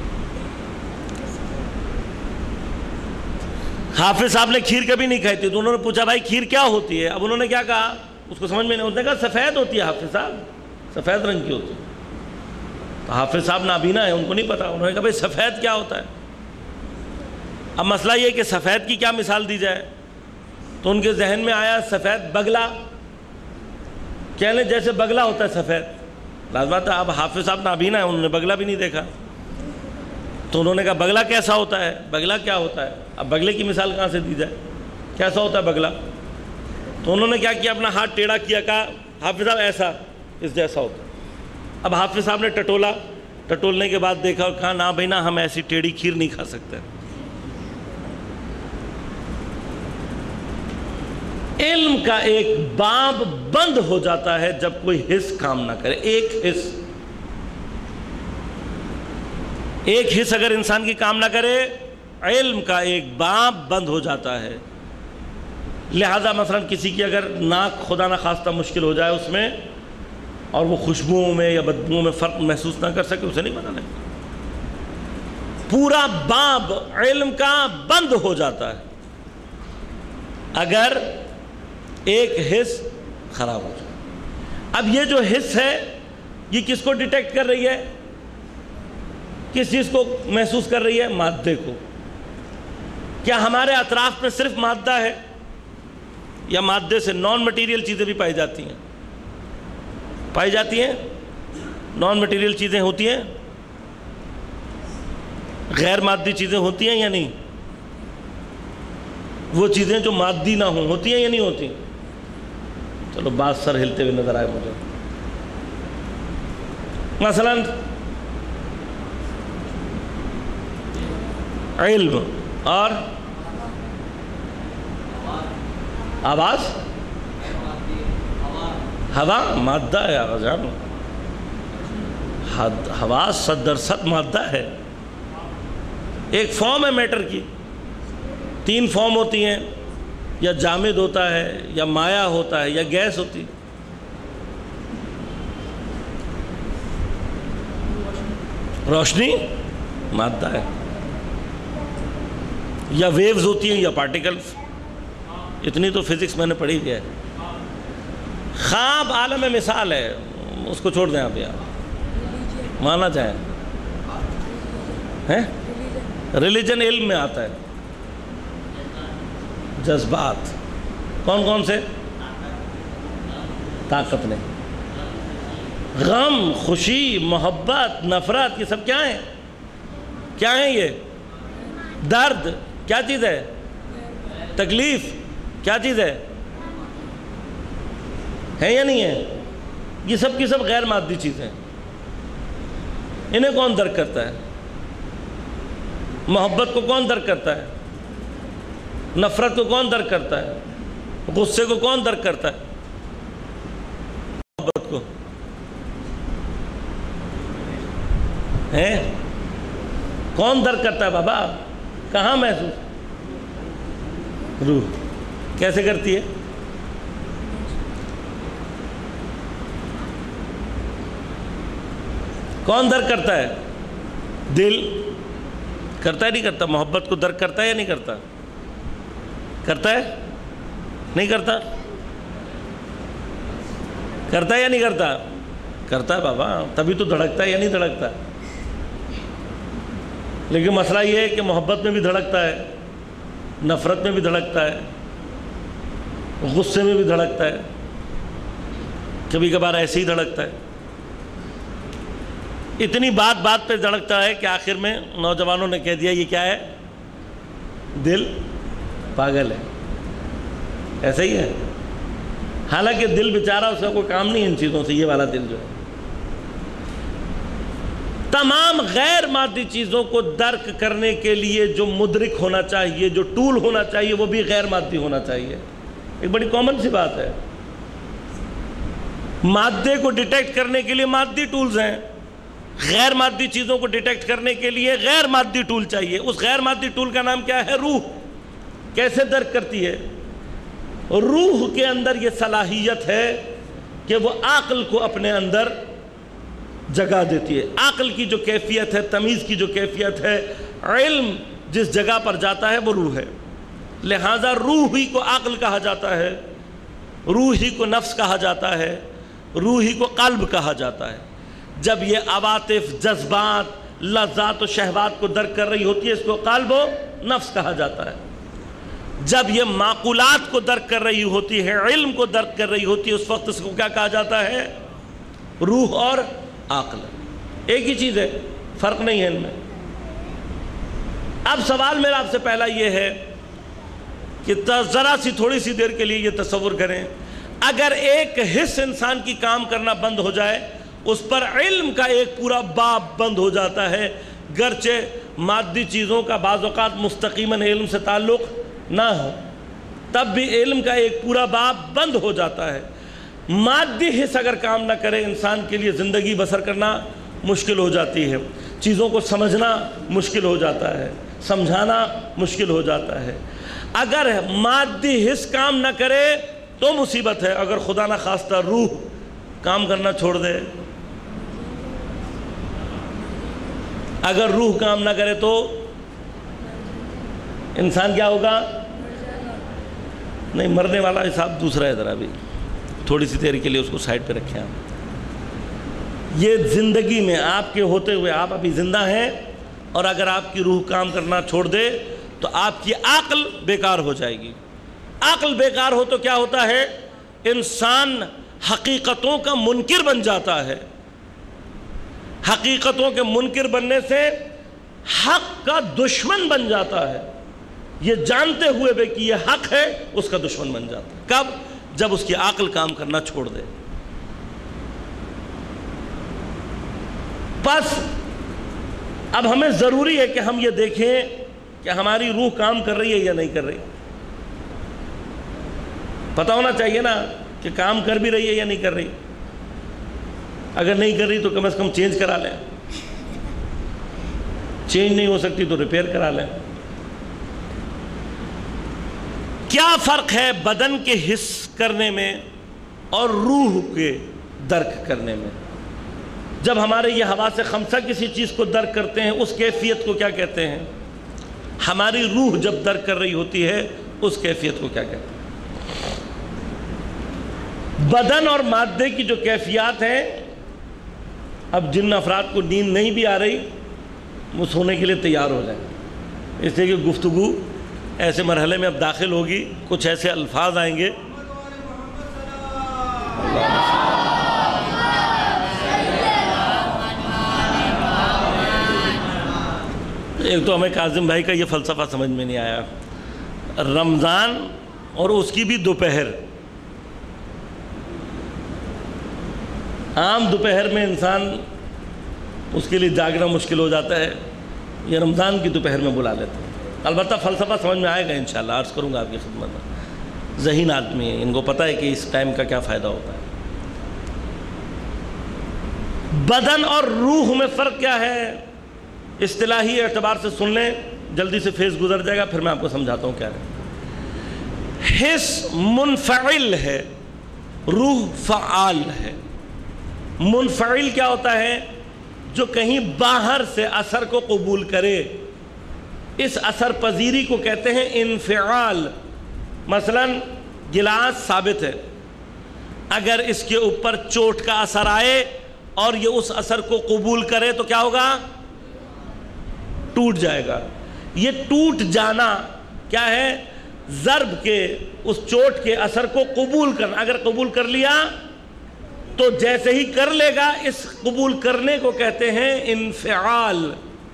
حافظ صاحب نے کھیر کبھی نہیں کھائی تھی تو انہوں نے پوچھا بھائی کھیر کیا ہوتی ہے؟ اب انہوں نے کیا کہا؟ اس کو سمجھ میں نہیں، انہوں نے کہا سفید ہوتی ہے حافظ صاحب، سفید رنگ کی ہوتی ہے۔ تو حافظ صاحب نابینا ہے، ان کو نہیں پتا، انہوں نے کہا بھائی سفید کیا ہوتا ہے؟ اب مسئلہ یہ کہ سفید کی کیا مثال دی جائے؟ تو ان کے ذہن میں آیا سفید بگلا، کہنے جیسے بگلا ہوتا ہے سفید۔ لازمات ہے اب حافظ صاحب نابینا ہے، انہوں نے بگلا بھی نہیں دیکھا، تو انہوں نے کہا بگلا کیسا ہوتا ہے، بگلا کیا ہوتا ہے؟ اب بگلے کی مثال کہاں سے دی جائے، کیسا ہوتا ہے بگلا؟ تو انہوں نے کیا کیا، اپنا ہاتھ ٹیڑھا کیا، کہا حافظ صاحب ایسا، اس جیسا ہوتا ہے۔ اب حافظ صاحب نے ٹٹولا، ٹٹولنے کے بعد دیکھا اور کہا نہ بھائی نہ، ہم ایسی ٹیڑھی کھیر نہیں کھا سکتے۔ علم کا ایک باب بند ہو جاتا ہے جب کوئی حس کام نہ کرے۔ ایک حس اگر انسان کی کام نہ کرے، علم کا ایک باب بند ہو جاتا ہے۔ لہذا مثلا کسی کی اگر ناک خدا نہ خواستہ مشکل ہو جائے اس میں، اور وہ خوشبوؤں میں یا بدبوؤں میں فرق محسوس نہ کر سکے، اسے نہیں پتا لگے، پورا باب علم کا بند ہو جاتا ہے اگر ایک حس خراب ہو جائے۔ اب یہ جو حس ہے یہ کس کو ڈیٹیکٹ کر رہی ہے؟ کس چیز کو محسوس کر رہی ہے؟ مادے کو۔ کیا ہمارے اطراف میں صرف مادہ ہے یا مادے سے نان مٹیریل چیزیں بھی پائی جاتی ہیں؟ پائی جاتی ہیں، نان مٹیریل چیزیں ہوتی ہیں، غیر مادی چیزیں ہوتی ہیں یا نہیں؟ وہ چیزیں جو مادی نہ ہوں ہوتی ہیں یا نہیں ہوتی؟ چلو بات سر ہلتے ہوئے نظر آئے مجھے۔ مثلا علم اور آواز، ہوا مادہ ہے، ہوا 100% مادہ ہے، ایک فارم ہے میٹر کی۔ 3 فارم ہوتی ہیں، یا جامد ہوتا ہے یا مایع ہوتا ہے یا گیس ہوتی ہے۔ روشنی مادہ ہے، یا ویوز ہوتی ہیں یا پارٹیکلز۔ اتنی تو فزکس میں نے پڑھی ہے۔ خواب عالم مثال ہے، اس کو چھوڑ دیں آپ، یار مانا چاہیں۔ ریلیجن علم میں آتا ہے۔ جذبات کون کون سے؟ طاقت نہیں، غم، خوشی، محبت، نفرت، یہ سب کیا ہیں؟ کیا ہیں یہ؟ درد کیا چیز ہے؟ تکلیف کیا چیز ہے یا نہیں ہے؟ یہ سب کی سب غیر مادی چیزیں، انہیں کون درک کرتا ہے؟ محبت کو کون درک کرتا ہے؟ نفرت کو کون درک کرتا ہے؟ غصے کو کون درک کرتا ہے؟ محبت کو کون درک کرتا ہے بابا؟ کہاں محسوس؟ روح کیسے کرتی ہے؟ کون درک کرتا ہے؟ دل کرتا ہے نہیں کرتا؟ محبت کو درک کرتا ہے یا نہیں کرتا؟ کرتا ہے نہیں کرتا؟ کرتا ہے یا نہیں کرتا؟ کرتا ہے بابا، تبھی تو دھڑکتا ہے یا نہیں دھڑکتا؟ لیکن مسئلہ یہ ہے کہ محبت میں بھی دھڑکتا ہے، نفرت میں بھی دھڑکتا ہے، غصے میں بھی دھڑکتا ہے، کبھی کبھار ایسے ہی دھڑکتا ہے۔ اتنی بات بات پہ دھڑکتا ہے کہ آخر میں نوجوانوں نے کہہ دیا یہ کیا ہے؟ دل پاگل ہے۔ ایسا ہی ہے، حالانکہ دل بیچارہ اس کا کوئی کام نہیں ان چیزوں سے، یہ والا دل جو ہے تمام غیر مادی چیزوں کو درک کرنے کے لیے جو مدرک ہونا چاہیے، جو ٹول ہونا چاہیے، وہ بھی غیر مادی ہونا چاہیے۔ ایک بڑی کامن سی بات ہے، مادے کو ڈیٹیکٹ کرنے کے لیے مادی ٹولز ہیں، غیر مادی چیزوں کو ڈیٹیکٹ کرنے کے لیے غیر مادی ٹول چاہیے۔ اس غیر مادی ٹول کا نام کیا ہے؟ روح۔ کیسے درک کرتی ہے؟ روح کے اندر یہ صلاحیت ہے کہ وہ عقل کو اپنے اندر جگہ دیتی ہے۔ عقل کی جو کیفیت ہے، تمیز کی جو کیفیت ہے، علم جس جگہ پر جاتا ہے وہ روح ہے۔ لہذا روح ہی کو عقل کہا جاتا ہے، روح ہی کو نفس کہا جاتا ہے، روح ہی کو قلب کہا جاتا ہے۔ جب یہ عواطف، جذبات، لذات و شہوات کو درک کر رہی ہوتی ہے، اس کو قلب و نفس کہا جاتا ہے۔ جب یہ معقولات کو درک کر رہی ہوتی ہے، علم کو درک کر رہی ہوتی ہے، اس وقت اس کو کیا کہا جاتا ہے؟ روح اور عقل ایک ہی چیز ہے، فرق نہیں ہے ان میں۔ اب سوال میرا آپ سے پہلا یہ ہے کہ ذرا سی تھوڑی سی دیر کے لیے یہ تصور کریں، اگر ایک حص انسان کی کام کرنا بند ہو جائے، اس پر علم کا ایک پورا باب بند ہو جاتا ہے، گرچہ مادی چیزوں کا بعض اوقات مستقیماً علم سے تعلق نہ ہو، تب بھی علم کا ایک پورا باب بند ہو جاتا ہے۔ مادی حص اگر کام نہ کرے، انسان کے لیے زندگی بسر کرنا مشکل ہو جاتی ہے، چیزوں کو سمجھنا مشکل ہو جاتا ہے، سمجھانا مشکل ہو جاتا ہے۔ اگر مادی حص کام نہ کرے تو مصیبت ہے، اگر خدا نہ خواستہ روح کام کرنا چھوڑ دے، اگر روح کام نہ کرے تو انسان کیا ہوگا؟ نہیں، مرنے والا حساب دوسرا ہے، ذرا بھی تھوڑی سی دیر کے لیے اس کو سائڈ پہ رکھیں۔ آپ یہ زندگی میں آپ کے ہوتے ہوئے آپ ابھی زندہ ہیں، اور اگر آپ کی روح کام کرنا چھوڑ دے تو آپ کی عقل بیکار ہو جائے گی۔ عقل بیکار ہو تو کیا ہوتا ہے؟ انسان حقیقتوں کا منکر بن جاتا ہے۔ حقیقتوں کے منکر بننے سے حق کا دشمن بن جاتا ہے، یہ جانتے ہوئے بھی کہ یہ حق ہے، اس کا دشمن بن جاتا ہے۔ کب؟ جب اس کی عقل کام کرنا چھوڑ دے۔ بس اب ہمیں ضروری ہے کہ ہم یہ دیکھیں کہ ہماری روح کام کر رہی ہے یا نہیں کر رہی۔ پتہ ہونا چاہیے نا کہ کام کر بھی رہی ہے یا نہیں کر رہی۔ اگر نہیں کر رہی تو کم از کم چینج کرا لیں، چینج نہیں ہو سکتی تو ریپیئر کرا لیں۔ کیا فرق ہے بدن کے حس کرنے میں اور روح کے درک کرنے میں؟ جب ہمارے یہ حواس خمسہ کسی چیز کو درک کرتے ہیں، اس کیفیت کو کیا کہتے ہیں؟ ہماری روح جب درک کر رہی ہوتی ہے، اس کیفیت کو کیا کہتے ہیں؟ بدن اور مادے کی جو کیفیات ہیں، اب جن افراد کو نیند نہیں بھی آ رہی، وہ سونے کے لیے تیار ہو جائیں، اس لیے کہ گفتگو ایسے مرحلے میں اب داخل ہوگی، کچھ ایسے الفاظ آئیں گے ایک تو ہمیں کاظم بھائی کا یہ فلسفہ سمجھ میں نہیں آیا، رمضان اور اس کی بھی دوپہر، عام دوپہر میں انسان اس کے لیے جاگنا مشکل ہو جاتا ہے، یہ رمضان کی دوپہر میں بلا لیتے ہیں۔ البتہ فلسفہ سمجھ میں آئے گا انشاءاللہ، عرض کروں گا آپ کی خدمت میں، ذہین آدمی ہے، ان کو پتہ ہے کہ اس ٹائم کا کیا فائدہ ہوتا ہے۔ بدن اور روح میں فرق کیا ہے؟ اصطلاحی اعتبار سے سن لیں، جلدی سے فیض گزر جائے گا، پھر میں آپ کو سمجھاتا ہوں کیا ہے۔ حس منفعل ہے، روح فعال ہے۔ منفعل کیا ہوتا ہے؟ جو کہیں باہر سے اثر کو قبول کرے، اس اثر پذیری کو کہتے ہیں انفعال۔ مثلا گلاس ثابت ہے، اگر اس کے اوپر چوٹ کا اثر آئے اور یہ اس اثر کو قبول کرے تو کیا ہوگا؟ ٹوٹ جائے گا۔ یہ ٹوٹ جانا کیا ہے؟ ضرب کے، اس چوٹ کے اثر کو قبول کرنا۔ اگر قبول کر لیا تو جیسے ہی کر لے گا، اس قبول کرنے کو کہتے ہیں انفعال۔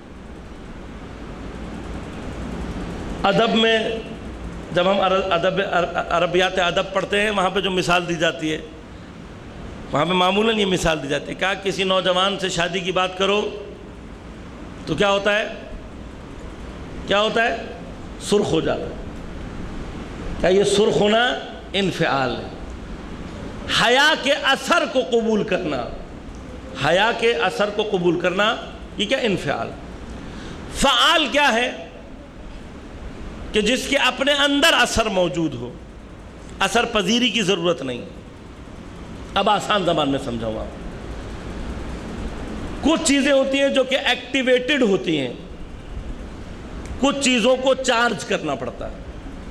ادب میں جب ہم عربیات ادب پڑھتے ہیں، وہاں پہ جو مثال دی جاتی ہے، وہاں پہ معمولاً یہ مثال دی جاتی ہے، کہا کسی نوجوان سے شادی کی بات کرو تو کیا ہوتا ہے؟ کیا ہوتا ہے؟ سرخ ہو جاتا ہے۔ کیا یہ سرخ ہونا انفعال ہے؟ حیا کے اثر کو قبول کرنا، حیا کے اثر کو قبول کرنا، یہ کیا انفعال۔ فعال کیا ہے؟ کہ جس کے اپنے اندر اثر موجود ہو، اثر پذیری کی ضرورت نہیں۔ اب آسان زبان میں سمجھاؤں آپ۔ کچھ چیزیں ہوتی ہیں جو کہ ایکٹیویٹڈ ہوتی ہیں، کچھ چیزوں کو چارج کرنا پڑتا ہے،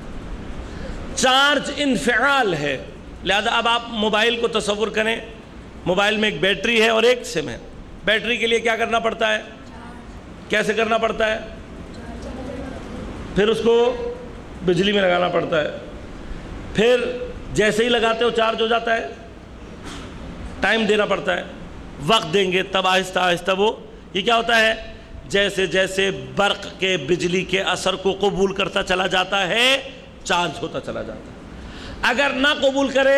چارج انفعال ہے۔ لہذا اب آپ موبائل کو تصور کریں، موبائل میں ایک بیٹری ہے اور ایک سم ہے۔ بیٹری کے لیے کیا کرنا پڑتا ہے؟ کیسے کرنا پڑتا ہے؟ پھر اس کو بجلی میں لگانا پڑتا ہے، پھر جیسے ہی لگاتے ہو چارج ہو جاتا ہے، ٹائم دینا پڑتا ہے، وقت دیں گے تب آہستہ آہستہ وہ، یہ کیا ہوتا ہے؟ جیسے جیسے برق کے، بجلی کے اثر کو قبول کرتا چلا جاتا ہے، چارج ہوتا چلا جاتا ہے۔ اگر نہ قبول کرے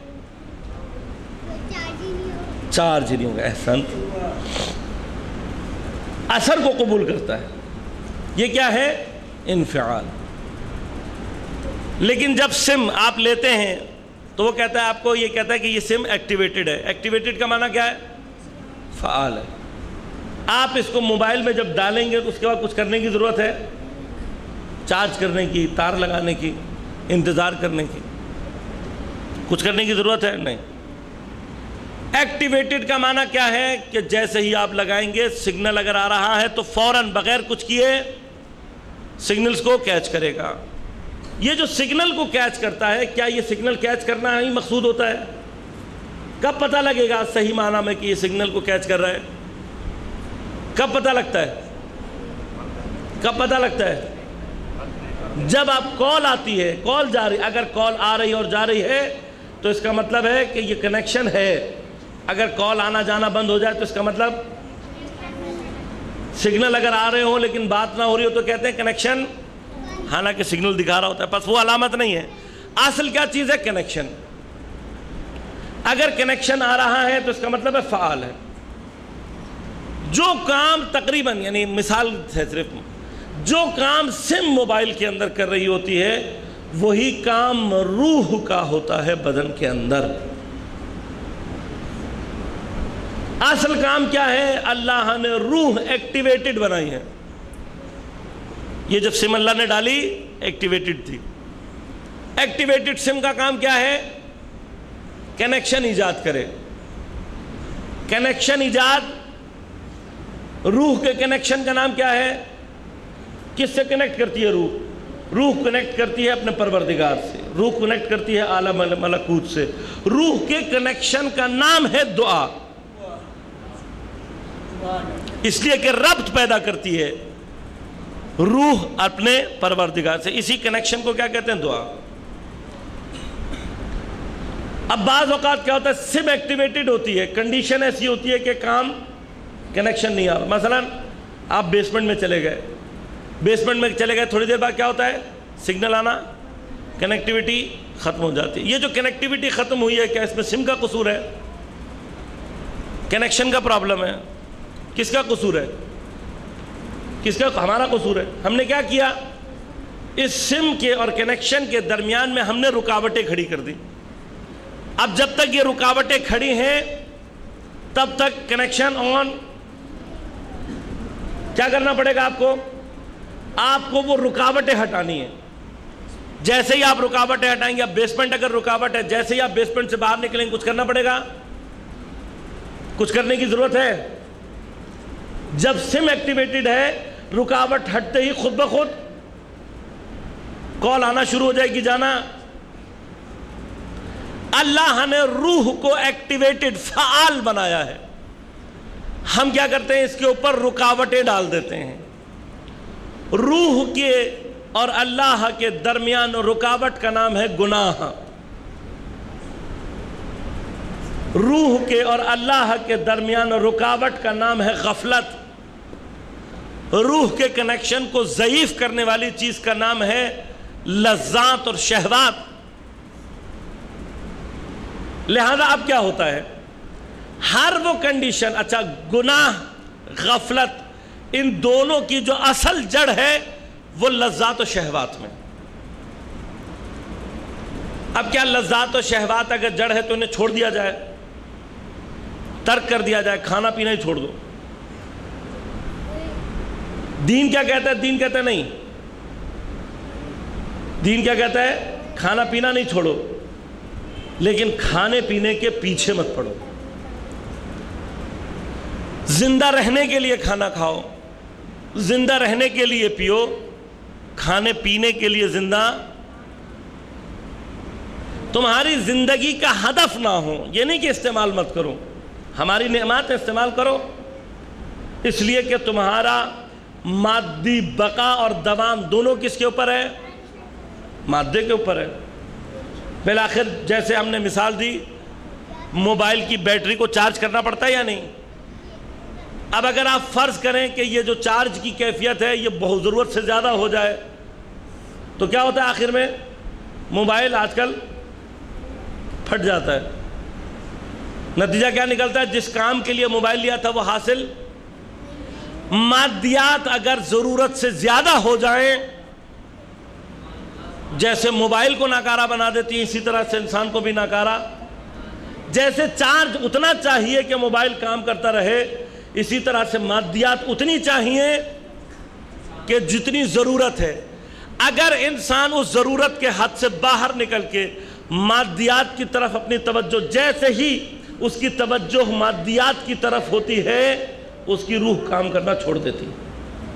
چارج ہی نہیں ہوگا۔ احسنت، اثر کو قبول کرتا ہے، یہ کیا ہے؟ انفعال۔ لیکن جب سم آپ لیتے ہیں تو وہ کہتا ہے، آپ کو یہ کہتا ہے کہ یہ سم ایکٹیویٹڈ ہے۔ ایکٹیویٹڈ کا معنی کیا ہے؟ فعال ہے۔ آپ اس کو موبائل میں جب ڈالیں گے تو اس کے بعد کچھ کرنے کی ضرورت ہے؟ چارج کرنے کی، تار لگانے کی، انتظار کرنے کی، کچھ کرنے کی ضرورت ہے؟ نہیں۔ ایکٹیویٹڈ کا معنی کیا ہے؟ کہ جیسے ہی آپ لگائیں گے، سگنل اگر آ رہا ہے تو فوراً بغیر کچھ کیے سگنلز کو کیچ کرے گا۔ یہ جو سگنل کو کیچ کرتا ہے، کیا یہ سگنل کیچ کرنا ہی مقصود ہوتا ہے؟ کب پتہ لگے گا صحیح معنی میں کہ یہ سگنل کو کیچ کر رہا ہے؟ کب پتہ لگتا ہے؟ کب پتہ لگتا ہے؟ جب آپ کال آتی ہے، کال جاری، اگر کال آ رہی اور جا رہی ہے تو اس کا مطلب ہے کہ یہ کنیکشن ہے۔ اگر کال آنا جانا بند ہو جائے تو اس کا مطلب، سگنل اگر آ رہے ہوں لیکن بات نہ ہو رہی ہو تو کہتے ہیں کنیکشن، حالانکہ سگنل دکھا رہا ہوتا ہے، بس وہ علامت نہیں ہے۔ اصل کیا چیز ہے؟ کنیکشن۔ اگر کنیکشن آ رہا ہے تو اس کا مطلب ہے فعال ہے۔ جو کام تقریباً، یعنی مثال ہے صرف، جو کام سم موبائل کے اندر کر رہی ہوتی ہے وہی کام روح کا ہوتا ہے بدن کے اندر۔ اصل کام کیا ہے؟ اللہ نے روح ایکٹیویٹڈ بنائی ہے۔ یہ جب سم اللہ نے ڈالی ایکٹیویٹڈ تھی۔ ایکٹیویٹڈ سم کا کام کیا ہے؟ کنیکشن ایجاد کرے۔ کنیکشن ایجاد، روح کے کنیکشن کا نام کیا ہے؟ کس سے کنیکٹ کرتی ہے روح؟ روح کنیکٹ کرتی ہے اپنے پروردگار سے، روح کنیکٹ کرتی ہے عالم ملکوت سے۔ روح کے کنیکشن کا نام ہے دعا، اس لیے کہ ربط پیدا کرتی ہے روح اپنے پروردگار سے۔ اسی کنیکشن کو کیا کہتے ہیں؟ دعا۔ اب بعض اوقات کیا ہوتا ہے؟ سم ایکٹیویٹڈ ہوتی ہے، کنڈیشن ایسی ہوتی ہے کہ کام، کنیکشن نہیں آ رہا۔ مثلا آپ بیسمنٹ میں چلے گئے، بیسمنٹ میں چلے گئے، تھوڑی دیر بعد کیا ہوتا ہے؟ سگنل آنا، کنیکٹیوٹی ختم ہو جاتی ہے۔ یہ جو کنیکٹیوٹی ختم ہوئی ہے، کیا اس میں سم کا قصور ہے؟ کنیکشن کا پرابلم ہے؟ کس کا قصور ہے؟ کس کا؟ ہمارا قصور ہے۔ ہم نے کیا کیا؟ اس سم کے اور کنیکشن کے درمیان میں ہم نے رکاوٹیں کھڑی کر دی۔ اب جب تک یہ رکاوٹیں کھڑی ہیں تب تک کنیکشن آن۔ کیا کرنا پڑے گا آپ کو؟ آپ کو وہ رکاوٹیں ہٹانی ہیں۔ جیسے ہی آپ رکاوٹیں ہٹائیں گے، اب بیسمنٹ اگر رکاوٹ ہے، جیسے ہی آپ بیسمنٹ سے باہر نکلیں گے کچھ کرنا پڑے گا، کچھ کرنے کی ضرورت ہے۔ جب سم ایکٹیویٹڈ ہے، رکاوٹ ہٹتے ہی خود بخود کال آنا شروع ہو جائے گی، جانا۔ اللہ نے روح کو ایکٹیویٹڈ، فعال بنایا ہے۔ ہم کیا کرتے ہیں؟ اس کے اوپر رکاوٹیں ڈال دیتے ہیں۔ روح کے اور اللہ کے درمیان رکاوٹ کا نام ہے گناہ۔ روح کے اور اللہ کے درمیان رکاوٹ کا نام ہے غفلت۔ روح کے کنیکشن کو ضعیف کرنے والی چیز کا نام ہے لذات اور شہوات۔ لہذا اب کیا ہوتا ہے؟ ہر وہ کنڈیشن، اچھا گناہ، غفلت، ان دونوں کی جو اصل جڑ ہے وہ لذات و شہوات میں۔ اب کیا لذات و شہوات اگر جڑ ہے تو انہیں چھوڑ دیا جائے، ترک کر دیا جائے، کھانا پینا ہی چھوڑ دو؟ دین کیا کہتا ہے؟ دین کہتا ہے نہیں۔ دین کیا کہتا ہے؟ کھانا پینا نہیں چھوڑو، لیکن کھانے پینے کے پیچھے مت پڑو۔ زندہ رہنے کے لیے کھانا کھاؤ، زندہ رہنے کے لیے پیو، کھانے پینے کے لیے زندہ۔ تمہاری زندگی کا ہدف نہ ہو، یہ نہیں کہ استعمال مت کرو، ہماری نعمات استعمال کرو، اس لیے کہ تمہارا مادی بقا اور دوام دونوں کس کے اوپر ہے؟ مادے کے اوپر ہے۔ بالآخر جیسے ہم نے مثال دی، موبائل کی بیٹری کو چارج کرنا پڑتا ہے یا نہیں؟ اب اگر آپ فرض کریں کہ یہ جو چارج کی کیفیت ہے یہ بہت ضرورت سے زیادہ ہو جائے تو کیا ہوتا ہے؟ آخر میں موبائل آج کل پھٹ جاتا ہے۔ نتیجہ کیا نکلتا ہے؟ جس کام کے لیے موبائل لیا تھا وہ حاصل۔ مادیات اگر ضرورت سے زیادہ ہو جائیں، جیسے موبائل کو ناکارہ بنا دیتی ہیں، اسی طرح سے انسان کو بھی ناکارہ۔ جیسے چارج اتنا چاہیے کہ موبائل کام کرتا رہے، اسی طرح سے مادیات اتنی چاہیے کہ جتنی ضرورت ہے۔ اگر انسان اس ضرورت کے حد سے باہر نکل کے مادیات کی طرف اپنی توجہ، جیسے ہی اس کی توجہ مادیات کی طرف ہوتی ہے، اس کی روح کام کرنا چھوڑ دیتی ہے۔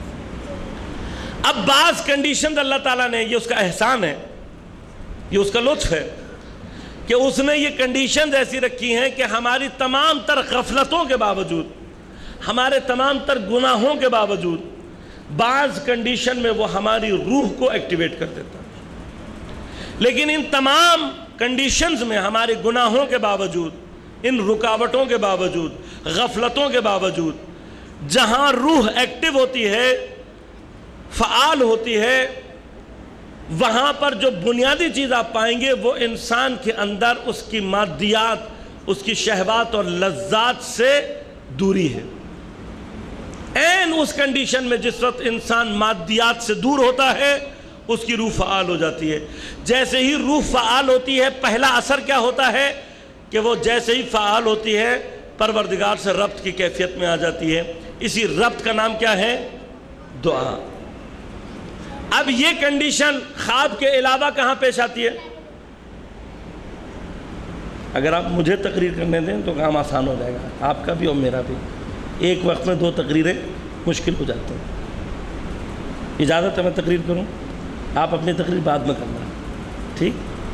اب بعض کنڈیشنز اللہ تعالیٰ نے، یہ اس کا احسان ہے، یہ اس کا لطف ہے کہ اس نے یہ کنڈیشنز ایسی رکھی ہیں کہ ہماری تمام تر غفلتوں کے باوجود، ہمارے تمام تر گناہوں کے باوجود، بعض کنڈیشن میں وہ ہماری روح کو ایکٹیویٹ کر دیتا ہے۔ لیکن ان تمام کنڈیشنز میں، ہمارے گناہوں کے باوجود، ان رکاوٹوں کے باوجود، غفلتوں کے باوجود، جہاں روح ایکٹیو ہوتی ہے، فعال ہوتی ہے، وہاں پر جو بنیادی چیز آپ پائیں گے وہ انسان کے اندر اس کی مادیات، اس کی شہوات اور لذات سے دوری ہے۔ این اس کنڈیشن میں جس وقت انسان مادیات سے دور ہوتا ہے، اس کی روح فعال ہو جاتی ہے۔ جیسے ہی روح فعال ہوتی ہے، پہلا اثر کیا ہوتا ہے کہ وہ جیسے ہی فعال ہوتی ہے پروردگار سے ربط کی کیفیت میں آ جاتی ہے۔ اسی ربط کا نام کیا ہے؟ دعا۔ اب یہ کنڈیشن خواب کے علاوہ کہاں پیش آتی ہے؟ اگر آپ مجھے تقریر کرنے دیں تو کام آسان ہو جائے گا، آپ کا بھی اور میرا بھی۔ ایک وقت میں 2 تقریریں مشکل ہو جاتی ہیں۔ اجازت ہے میں تقریر کروں؟ آپ اپنی تقریر بعد میں کرنا، ٹھیک؟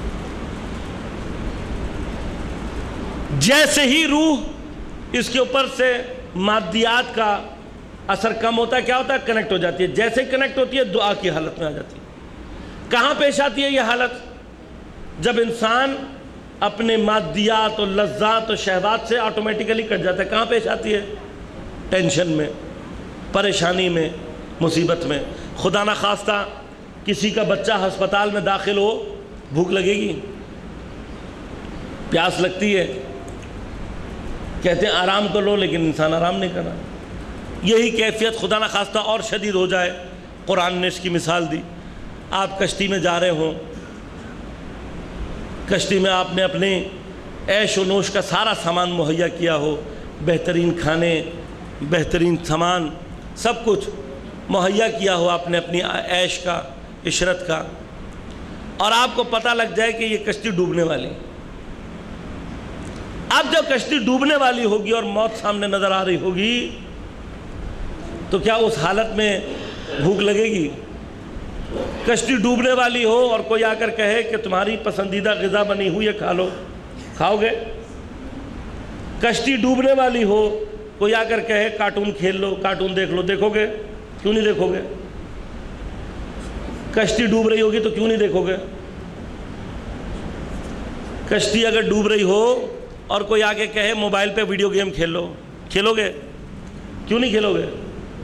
جیسے ہی روح اس کے اوپر سے مادیات کا اثر کم ہوتا ہے، کیا ہوتا ہے؟ کنیکٹ ہو جاتی ہے۔ جیسے ہی کنیکٹ ہوتی ہے دعا کی حالت میں آ جاتی ہے۔ کہاں پیش آتی ہے یہ حالت؟ جب انسان اپنے مادیات اور لذات اور شہوات سے آٹومیٹیکلی کٹ جاتا ہے۔ کہاں پیش آتی ہے؟ ٹینشن میں، پریشانی میں، مصیبت میں۔ خدا نہ خواستہ کسی کا بچہ ہسپتال میں داخل ہو، بھوک لگے گی، پیاس لگتی ہے، کہتے ہیں آرام کر لو، لیکن انسان آرام نہیں کر رہا۔ یہی کیفیت خدا نہ خواستہ اور شدید ہو جائے، قرآن نے اس کی مثال دی۔ آپ کشتی میں جا رہے ہوں، کشتی میں آپ نے اپنے عیش و نوش کا سارا سامان مہیا کیا ہو، بہترین کھانے، بہترین سامان، سب کچھ مہیا کیا ہو آپ نے اپنی عیش کا، عشرت کا، اور آپ کو پتہ لگ جائے کہ یہ کشتی ڈوبنے والی۔ اب جب کشتی ڈوبنے والی ہوگی اور موت سامنے نظر آ رہی ہوگی تو کیا اس حالت میں بھوک لگے گی؟ کشتی ڈوبنے والی ہو اور کوئی آ کر کہے کہ تمہاری پسندیدہ غذا بنی ہوئی ہے، کھا لو، کھاؤ گے؟ کشتی ڈوبنے والی ہو، کوئی آ کر کہے کارٹون کھیل لو، کارٹون دیکھ لو، دیکھو گے؟ کیوں نہیں دیکھو گے؟ کشتی ڈوب رہی ہوگی تو کیوں نہیں دیکھو گے؟ کشتی اگر ڈوب رہی ہو اور کوئی آگے کہے موبائل پہ ویڈیو گیم کھیل لو، کھیلو گے؟ کیوں نہیں کھیلو گے؟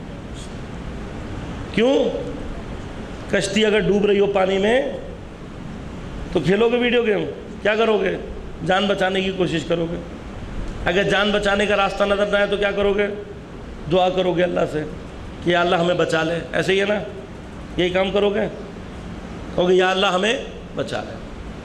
کیوں؟ کشتی اگر ڈوب رہی ہو پانی میں تو کھیلو گے ویڈیو گیم؟ کیا کرو گے؟ جان بچانے کی کوشش کرو گے۔ اگر جان بچانے کا راستہ نظر نہ آئے تو کیا کرو گے؟ دعا کرو گے اللہ سے کہ یا اللہ ہمیں بچا لے۔ ایسے ہی ہے نا؟ یہی کام کرو گے؟ کہو گے یا اللہ ہمیں بچا لے۔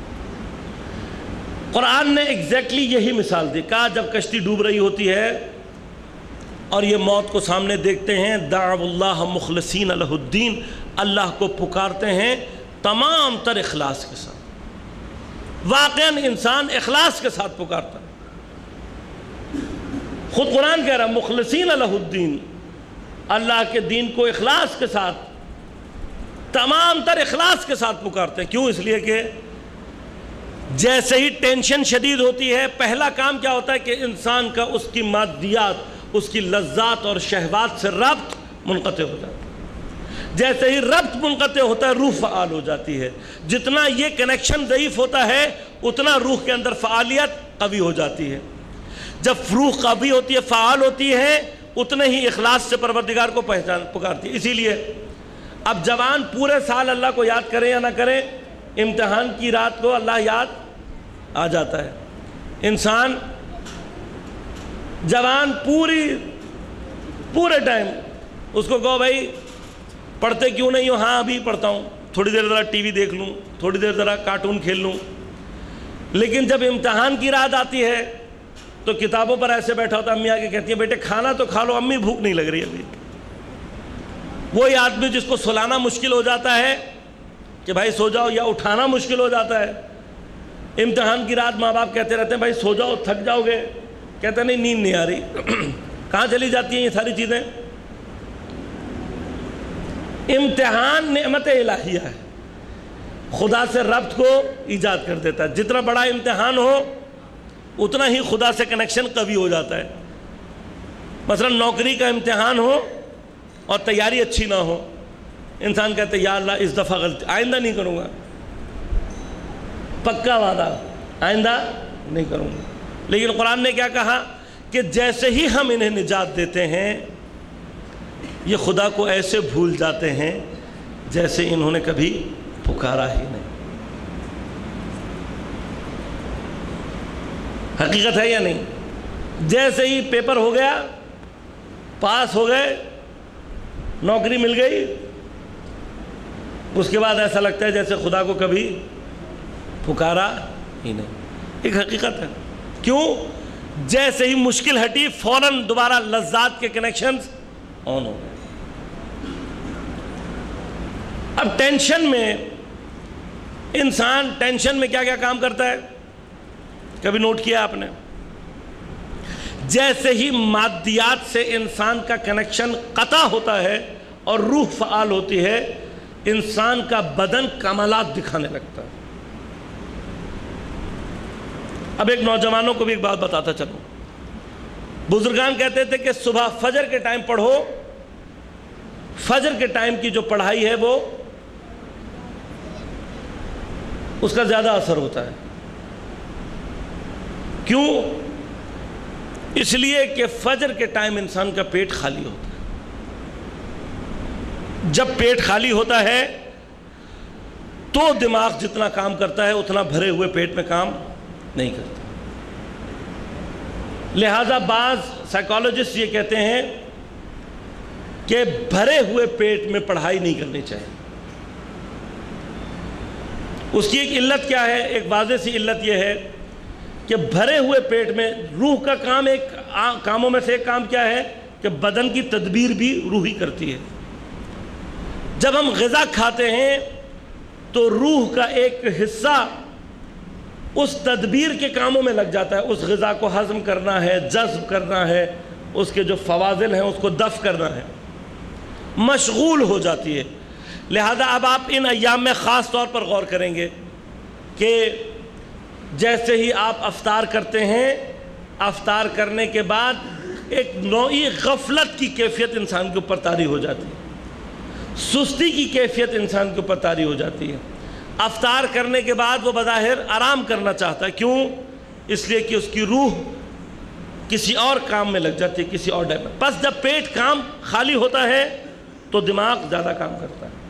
قرآن نے ایگزیکٹلی یہی مثال دی، کہا جب کشتی ڈوب رہی ہوتی ہے اور یہ موت کو سامنے دیکھتے ہیں، دعوا اللہ مخلصین لہ الدین، اللہ کو پکارتے ہیں تمام تر اخلاص کے ساتھ۔ واقعاً انسان اخلاص کے ساتھ پکارتا ہے۔ خود قرآن کہہ رہا ہے مخلصین لہ الدین، اللہ کے دین کو اخلاص کے ساتھ، تمام تر اخلاص کے ساتھ پکارتے ہیں۔ کیوں؟ اس لیے کہ جیسے ہی ٹینشن شدید ہوتی ہے، پہلا کام کیا ہوتا ہے کہ انسان کا اس کی مادیات، اس کی لذات اور شہوات سے ربط منقطع ہو جاتا ہے۔ جیسے ہی ربط منقطع ہوتا ہے، روح فعال ہو جاتی ہے۔ جتنا یہ کنیکشن ضعیف ہوتا ہے اتنا روح کے اندر فعالیت قوی ہو جاتی ہے۔ جب روح قوی ہوتی ہے، فعال ہوتی ہے، اتنے ہی اخلاص سے پروردگار کو پکارتی ہے۔ اسی لیے اب جوان پورے سال اللہ کو یاد کریں یا نہ کریں، امتحان کی رات کو اللہ یاد آ جاتا ہے۔ انسان جوان پورے ٹائم اس کو کہو بھائی پڑھتے کیوں نہیں ہو؟ ہاں ابھی پڑھتا ہوں، تھوڑی دیر ذرا ٹی وی دیکھ لوں، تھوڑی دیر ذرا کارٹون کھیل لوں۔ لیکن جب امتحان کی رات آتی ہے تو کتابوں پر ایسے بیٹھا ہوتا ہے، امی آگے کہتی ہیں بیٹے کھانا تو کھا لو، امی بھوک نہیں لگ رہی ابھی۔ وہی آدمی جس کو سلانا مشکل ہو جاتا ہے کہ بھائی سو جاؤ، یا اٹھانا مشکل ہو جاتا ہے، امتحان کی رات ماں باپ کہتے رہتے ہیں بھائی سو جاؤ تھک جاؤ گے، کہتے ہیں نہیں نیند نہیں آ رہی۔ کہاں چلی جاتی ہیں یہ ساری چیزیں؟ امتحان نعمت الہیہ ہے، خدا سے ربط کو ایجاد کر دیتا ہے۔ جتنا بڑا امتحان ہو اتنا ہی خدا سے کنیکشن قوی ہو جاتا ہے۔ مثلا نوکری کا امتحان ہو اور تیاری اچھی نہ ہو، انسان کہتے ہیں یا اللہ اس دفعہ غلطی، آئندہ نہیں کروں گا، پکا وعدہ آئندہ نہیں کروں گا۔ لیکن قرآن نے کیا کہا کہ جیسے ہی ہم انہیں نجات دیتے ہیں یہ خدا کو ایسے بھول جاتے ہیں جیسے انہوں نے کبھی پکارا ہی نہیں۔ حقیقت ہے یا نہیں؟ جیسے ہی پیپر ہو گیا، پاس ہو گئے، نوکری مل گئی، اس کے بعد ایسا لگتا ہے جیسے خدا کو کبھی پکارا ہی نہیں۔ ایک حقیقت ہے۔ کیوں؟ جیسے ہی مشکل ہٹی فوراً دوبارہ لذات کے کنیکشنز آن ہو گئے۔ اب ٹینشن میں انسان کیا کیا کام کرتا ہے؟ کبھی نوٹ کیا آپ نے؟ جیسے ہی مادیات سے انسان کا کنیکشن قطع ہوتا ہے اور روح فعال ہوتی ہے، انسان کا بدن کمالات دکھانے لگتا ہے۔ اب ایک نوجوانوں کو بھی ایک بات بتاتا چلوں۔ بزرگان کہتے تھے کہ صبح فجر کے ٹائم پڑھو، فجر کے ٹائم کی جو پڑھائی ہے وہ اس کا زیادہ اثر ہوتا ہے۔ کیوں؟ اس لیے کہ فجر کے ٹائم انسان کا پیٹ خالی ہوتا ہے۔ جب پیٹ خالی ہوتا ہے تو دماغ جتنا کام کرتا ہے اتنا بھرے ہوئے پیٹ میں کام نہیں کرتا. لہذا بعض سائیکالوجسٹ یہ کہتے ہیں کہ بھرے ہوئے پیٹ میں پڑھائی نہیں کرنی چاہیے. اس کی ایک علت کیا ہے؟ ایک واضح سی علت یہ ہے کہ بھرے ہوئے پیٹ میں روح کا کام، ایک کاموں میں سے ایک کام کیا ہے کہ بدن کی تدبیر بھی روح ہی کرتی ہے. جب ہم غذا کھاتے ہیں تو روح کا ایک حصہ اس تدبیر کے کاموں میں لگ جاتا ہے. اس غذا کو ہضم کرنا ہے، جذب کرنا ہے، اس کے جو فواضل ہیں اس کو دفع کرنا ہے، مشغول ہو جاتی ہے. لہذا اب آپ ان ایام میں خاص طور پر غور کریں گے کہ جیسے ہی آپ افطار کرتے ہیں، افطار کرنے کے بعد ایک نوعی غفلت کی کیفیت انسان کے اوپر طاری ہو جاتی ہے، سستی کی کیفیت انسان کے اوپر طاری ہو جاتی ہے. افطار کرنے کے بعد وہ بظاہر آرام کرنا چاہتا ہے. کیوں؟ اس لیے کہ اس کی روح کسی اور کام میں لگ جاتی ہے، کسی اور ڈائم میں. بس جب پیٹ کام خالی ہوتا ہے تو دماغ زیادہ کام کرتا ہے.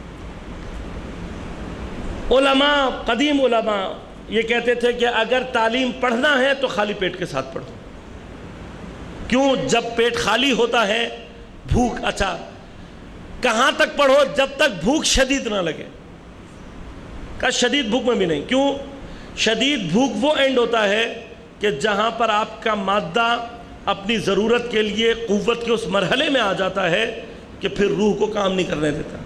علماء، قدیم علماء یہ کہتے تھے کہ اگر تعلیم پڑھنا ہے تو خالی پیٹ کے ساتھ پڑھو. کیوں؟ جب پیٹ خالی ہوتا ہے بھوک، اچھا کہاں تک پڑھو؟ جب تک بھوک شدید نہ لگے. کہ شدید بھوک میں بھی نہیں. کیوں؟ شدید بھوک وہ اینڈ ہوتا ہے کہ جہاں پر آپ کا مادہ اپنی ضرورت کے لیے قوت کے اس مرحلے میں آ جاتا ہے کہ پھر روح کو کام نہیں کرنے دیتا.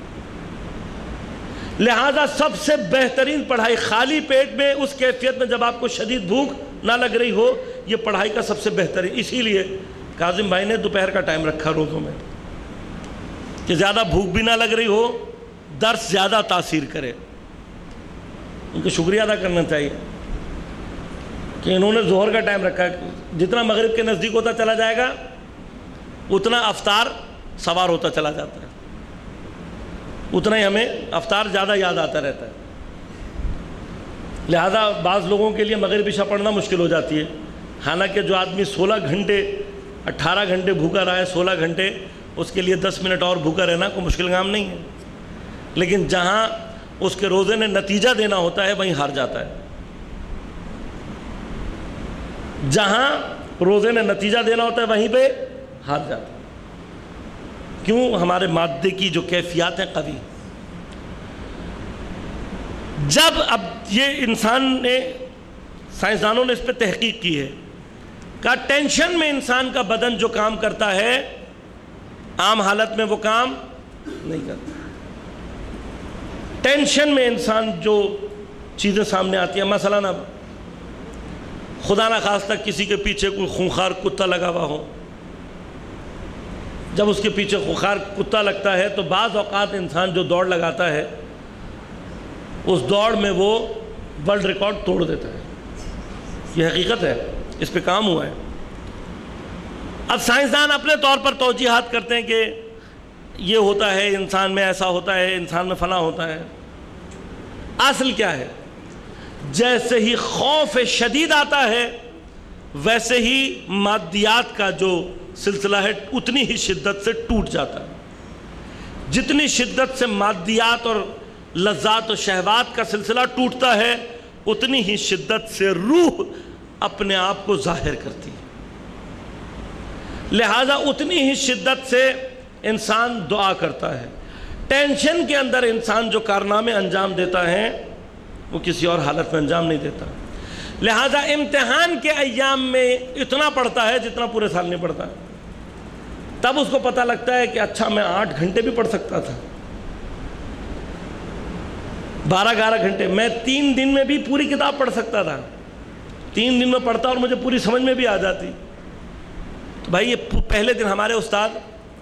لہذا سب سے بہترین پڑھائی خالی پیٹ میں، اس کیفیت میں جب آپ کو شدید بھوک نہ لگ رہی ہو، یہ پڑھائی کا سب سے بہترین. اسی لیے کاظم بھائی نے دوپہر کا ٹائم رکھا روزوں میں کہ زیادہ بھوک بھی نہ لگ رہی ہو، درس زیادہ تاثیر کرے. ان کو شکریہ ادا کرنا چاہیے کہ انہوں نے ظہر کا ٹائم رکھا. جتنا مغرب کے نزدیک ہوتا چلا جائے گا اتنا افطار سوار ہوتا چلا جاتا ہے، اتنا ہی ہمیں افطار زیادہ یاد آتا رہتا ہے. لہذا بعض لوگوں کے لیے مغرب عشاء پڑھنا مشکل ہو جاتی ہے. حالانکہ جو آدمی 16 گھنٹے 18 گھنٹے بھوکا رہا ہے، 16 گھنٹے، اس کے لیے 10 منٹ اور بھوکا رہنا کوئی مشکل کام نہیں ہے. لیکن جہاں اس کے روزے نے نتیجہ دینا ہوتا ہے وہیں ہار جاتا ہے. جہاں روزے نے نتیجہ دینا ہوتا ہے وہیں پہ ہار جاتا ہے. کیوں؟ ہمارے مادے کی جو کیفیات ہیں قوی. جب اب یہ انسان نے، سائنسدانوں نے اس پہ تحقیق کی ہے کہ ٹینشن میں انسان کا بدن جو کام کرتا ہے عام حالت میں وہ کام نہیں کرتا. ٹینشن میں انسان جو چیزیں سامنے آتی ہیں، مثلاً اب خدا نہ خواستہ کسی کے پیچھے کوئی خونخوار کتا لگا ہوا ہو، جب اس کے پیچھے خونخوار کتا لگتا ہے تو بعض اوقات انسان جو دوڑ لگاتا ہے اس دوڑ میں وہ ورلڈ ریکارڈ توڑ دیتا ہے. یہ حقیقت ہے، اس پہ کام ہوا ہے. اب سائنسدان اپنے طور پر توجیحات کرتے ہیں کہ یہ ہوتا ہے انسان میں، ایسا ہوتا ہے انسان میں، فلاں ہوتا ہے. اصل کیا ہے؟ جیسے ہی خوف شدید آتا ہے ویسے ہی مادیات کا جو سلسلہ ہے اتنی ہی شدت سے ٹوٹ جاتا ہے. جتنی شدت سے مادیات اور لذات و شہوات کا سلسلہ ٹوٹتا ہے اتنی ہی شدت سے روح اپنے آپ کو ظاہر کرتی ہے. لہذا اتنی ہی شدت سے انسان دعا کرتا ہے. ٹینشن کے اندر انسان جو کارنامے انجام دیتا ہے وہ کسی اور حالت میں انجام نہیں دیتا. لہذا امتحان کے ایام میں اتنا پڑھتا ہے جتنا پورے سال نہیں پڑھتا. تب اس کو پتہ لگتا ہے کہ اچھا میں 8 گھنٹے بھی پڑھ سکتا تھا، 12-11 گھنٹے. میں 3 دن میں بھی پوری کتاب پڑھ سکتا تھا. 3 دن میں پڑھتا اور مجھے پوری سمجھ میں بھی آ جاتی. تو بھائی یہ پہلے دن ہمارے استاد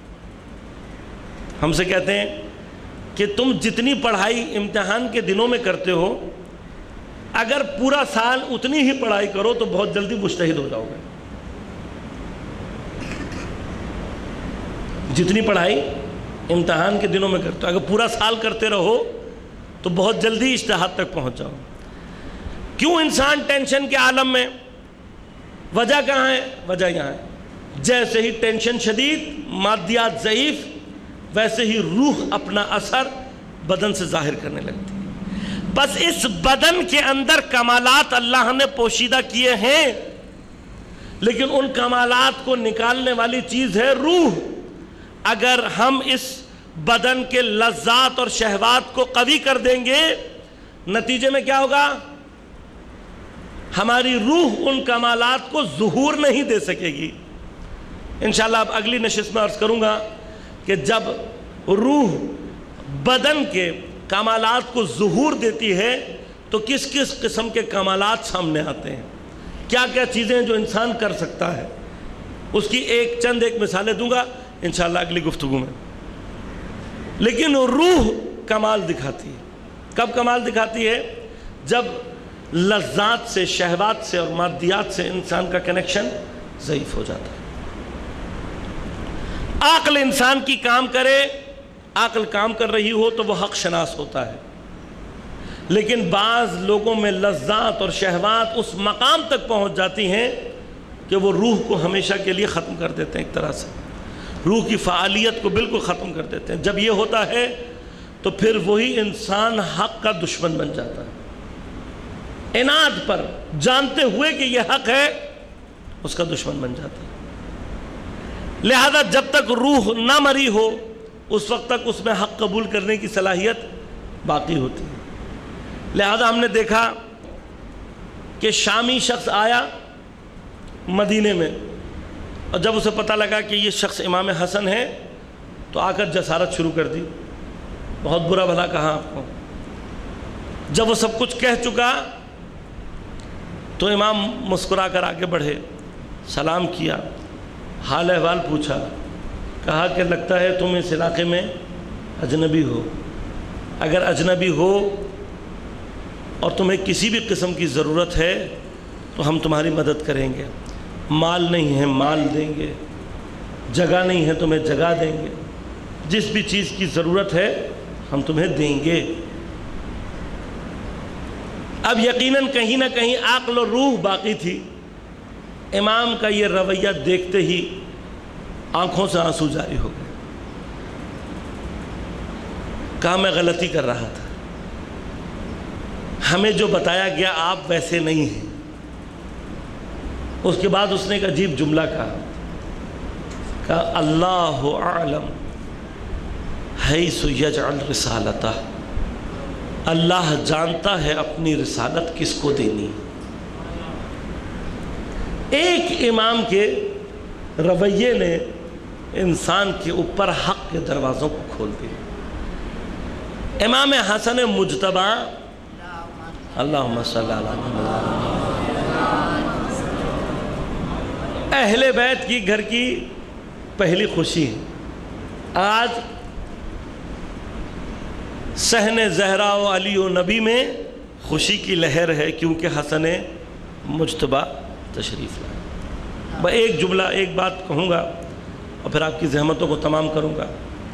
ہم سے کہتے ہیں کہ تم جتنی پڑھائی امتحان کے دنوں میں کرتے ہو اگر پورا سال اتنی ہی پڑھائی کرو تو بہت جلدی مجتہد ہو جاؤ گے. جتنی پڑھائی امتحان کے دنوں میں کرتے ہو اگر پورا سال کرتے رہو تو بہت جلدی اجتہاد تک پہنچ جاؤ. کیوں انسان ٹینشن کے عالم میں؟ وجہ کہاں ہے؟ وجہ یہاں ہے. جیسے ہی ٹینشن شدید، مادیات ضعیف، ویسے ہی روح اپنا اثر بدن سے ظاہر کرنے لگتی ہے۔ بس اس بدن کے اندر کمالات اللہ نے پوشیدہ کیے ہیں، لیکن ان کمالات کو نکالنے والی چیز ہے روح۔ اگر ہم اس بدن کے لذات اور شہوات کو قوی کر دیں گے، نتیجے میں کیا ہوگا؟ ہماری روح ان کمالات کو ظہور نہیں دے سکے گی۔ انشاءاللہ اب اگلی نشست میں عرض کروں گا کہ جب روح بدن کے کمالات کو ظہور دیتی ہے تو کس کس قسم کے کمالات سامنے آتے ہیں، کیا کیا چیزیں جو انسان کر سکتا ہے، اس کی چند مثالیں دوں گا انشاءاللہ اگلی گفتگو میں۔ لیکن روح کمال دکھاتی ہے۔ کب کمال دکھاتی ہے؟ جب لذات سے، شہوات سے اور مادیات سے انسان کا کنیکشن ضعیف ہو جاتا ہے۔ عقل انسان کی کام کرے، عقل کام کر رہی ہو تو وہ حق شناس ہوتا ہے، لیکن بعض لوگوں میں لذات اور شہوات اس مقام تک پہنچ جاتی ہیں کہ وہ روح کو ہمیشہ کے لیے ختم کر دیتے ہیں، ایک طرح سے روح کی فعالیت کو بالکل ختم کر دیتے ہیں۔ جب یہ ہوتا ہے تو پھر وہی انسان حق کا دشمن بن جاتا ہے، عناد پر جانتے ہوئے کہ یہ حق ہے اس کا دشمن بن جاتا ہے۔ لہذا جب تک روح نہ مری ہو اس وقت تک اس میں حق قبول کرنے کی صلاحیت باقی ہوتی ہے۔ لہذا ہم نے دیکھا کہ شامی شخص آیا مدینے میں، اور جب اسے پتہ لگا کہ یہ شخص امام حسن ہے تو آ کر جسارت شروع کر دی، بہت برا بھلا کہا آپ کو۔ جب وہ سب کچھ کہہ چکا تو امام مسکرا کر آگے بڑھے، سلام کیا، حال احوال پوچھا، کہا کہ لگتا ہے تم اس علاقے میں اجنبی ہو، اگر اجنبی ہو اور تمہیں کسی بھی قسم کی ضرورت ہے تو ہم تمہاری مدد کریں گے، مال نہیں ہے مال دیں گے، جگہ نہیں ہے تمہیں جگہ دیں گے، جس بھی چیز کی ضرورت ہے ہم تمہیں دیں گے۔ اب یقیناً کہیں نہ کہیں عقل و روح باقی تھی۔ امام کا یہ رویہ دیکھتے ہی آنکھوں سے آنسو جاری ہو گئے، کہا میں غلطی کر رہا تھا، ہمیں جو بتایا گیا آپ ویسے نہیں ہیں۔ اس کے بعد اس نے ایک عجیب جملہ کہا اللہ اعلم حیث یجعل رسالتہ، اللہ جانتا ہے اپنی رسالت کس کو دینی۔ ایک امام کے رویے نے انسان کے اوپر حق کے دروازوں کو کھول دیا۔ امام حسن مجتبی، اللہم صلی اللہ علیہ وسلم، اہل بیت کی گھر کی پہلی خوشی ہے۔ آج صحن زہرا و علی و نبی میں خوشی کی لہر ہے کیونکہ حسن مجتبی تشریف لائے۔ میں ایک جملہ ایک بات کہوں گا اور پھر آپ کی زحمتوں کو تمام کروں گا۔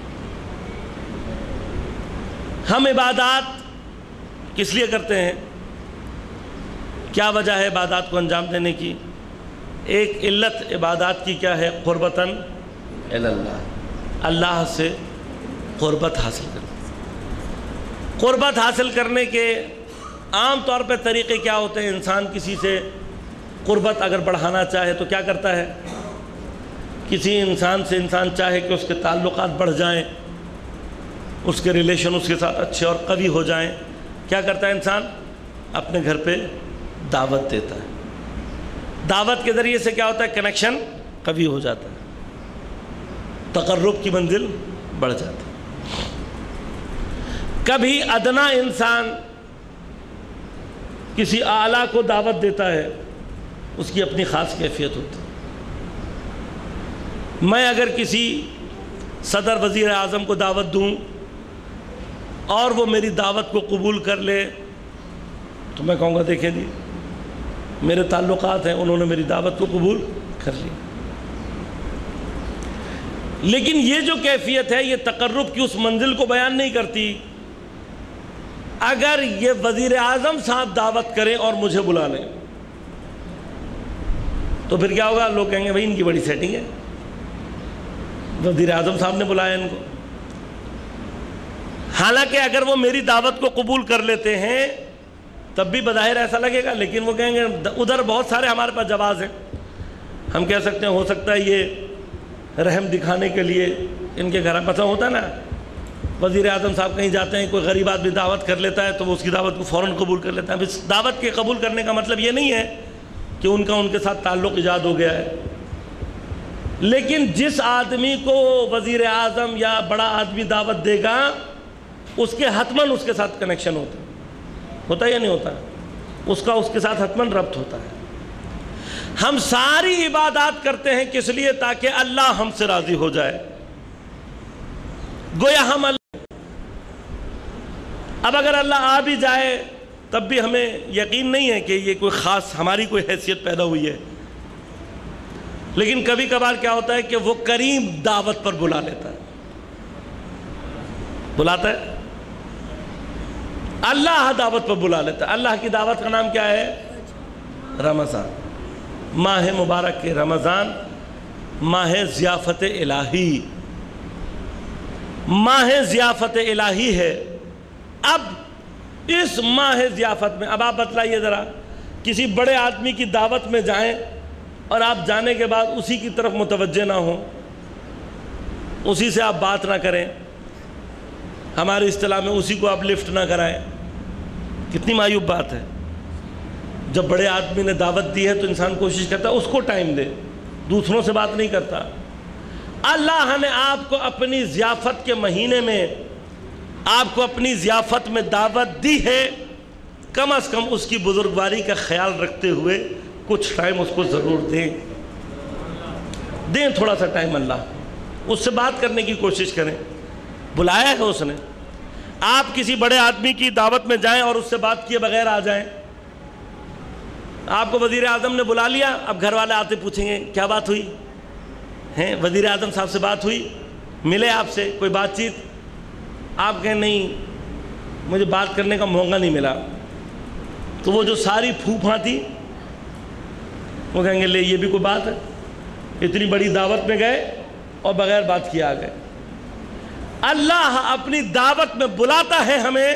ہم عبادات کس لیے کرتے ہیں؟ کیا وجہ ہے عبادات کو انجام دینے کی؟ ایک علت عبادات کی کیا ہے؟ قربتاً الی اللہ، اللہ سے قربت حاصل کرنا۔ قربت حاصل کرنے کے عام طور پہ طریقے کیا ہوتے ہیں؟ انسان کسی سے قربت اگر بڑھانا چاہے تو کیا کرتا ہے؟ کسی انسان سے انسان چاہے کہ اس کے تعلقات بڑھ جائیں، اس کے ریلیشن اس کے ساتھ اچھے اور قوی ہو جائیں، کیا کرتا ہے انسان؟ اپنے گھر پہ دعوت دیتا ہے۔ دعوت کے ذریعے سے کیا ہوتا ہے؟ کنیکشن قوی ہو جاتا ہے، تقرب کی منزل بڑھ جاتی ہے۔ کبھی ادنا انسان کسی اعلیٰ کو دعوت دیتا ہے، اس کی اپنی خاص کیفیت ہوتی ہے۔ میں اگر کسی صدر وزیر اعظم کو دعوت دوں اور وہ میری دعوت کو قبول کر لے تو میں کہوں گا دیکھیں جی میرے تعلقات ہیں، انہوں نے میری دعوت کو قبول کر لی۔ لیکن یہ جو کیفیت ہے یہ تقرب کی اس منزل کو بیان نہیں کرتی۔ اگر یہ وزیر اعظم صاحب دعوت کریں اور مجھے بلا لیں تو پھر کیا ہوگا؟ لوگ کہیں گے بھائی ان کی بڑی سیٹنگ ہے، وزیر اعظم صاحب نے بلایا ان کو۔ حالانکہ اگر وہ میری دعوت کو قبول کر لیتے ہیں تب بھی بظاہر ایسا لگے گا، لیکن وہ کہیں گے ادھر بہت سارے ہمارے پاس جواز ہیں. ہم کہہ سکتے ہیں ہو سکتا ہے یہ رحم دکھانے کے لیے ان کے گھر پسند ہوتا ہے نا، وزیر اعظم صاحب کہیں جاتے ہیں، کوئی غریب آدمی دعوت کر لیتا ہے تو وہ اس کی دعوت کو فوراً قبول کر لیتا ہے. اس دعوت کے قبول کرنے کا مطلب یہ نہیں ہے کہ ان کا ان کے ساتھ تعلق ایجاد ہو گیا ہے. لیکن جس آدمی کو وزیر اعظم یا بڑا آدمی دعوت دے گا اس کے حتماً اس کے ساتھ کنیکشن ہوتا ہے یا نہیں ہوتا؟ اس کا اس کے ساتھ حتماً ربط ہوتا ہے. ہم ساری عبادات کرتے ہیں کس لیے؟ تاکہ اللہ ہم سے راضی ہو جائے. گویا ہم اب اگر اللہ آ بھی جائے تب بھی ہمیں یقین نہیں ہے کہ یہ کوئی خاص ہماری کوئی حیثیت پیدا ہوئی ہے. لیکن کبھی کبھار کیا ہوتا ہے کہ وہ کریم دعوت پر بلا لیتا ہے، بلاتا ہے، اللہ دعوت پر بلا لیتا ہے. اللہ کی دعوت کا نام کیا ہے؟ رمضان. ماہ مبارک کے رمضان ماہ ضیافت الہی، ماہ ضیافت الہی ہے. اب اس ماہ ضیافت میں اب آپ بتلائیے ذرا، کسی بڑے آدمی کی دعوت میں جائیں اور آپ جانے کے بعد اسی کی طرف متوجہ نہ ہوں، اسی سے آپ بات نہ کریں، ہماری اصطلاح میں اسی کو آپ لفٹ نہ کرائیں، کتنی معیوب بات ہے. جب بڑے آدمی نے دعوت دی ہے تو انسان کوشش کرتا ہے اس کو ٹائم دے، دوسروں سے بات نہیں کرتا. اللہ نے آپ کو اپنی ضیافت کے مہینے میں آپ کو اپنی ضیافت میں دعوت دی ہے، کم از کم اس کی بزرگواری کا خیال رکھتے ہوئے کچھ ٹائم اس کو ضرور دیں تھوڑا سا ٹائم. اللہ اس سے بات کرنے کی کوشش کریں. بلایا ہے اس نے. آپ کسی بڑے آدمی کی دعوت میں جائیں اور اس سے بات کیے بغیر آ جائیں. آپ کو وزیر اعظم نے بلا لیا، اب گھر والے آتے پوچھیں گے کیا بات ہوئی ہیں، وزیر اعظم صاحب سے بات ہوئی، ملے آپ سے، کوئی بات چیت؟ آپ کہیں نہیں مجھے بات کرنے کا موقع نہیں ملا. تو وہ جو ساری پھوپھاں تھی وہ کہیں گے لے یہ بھی کوئی بات ہے، اتنی بڑی دعوت میں گئے اور بغیر بات کیے آ گئے. اللہ اپنی دعوت میں بلاتا ہے ہمیں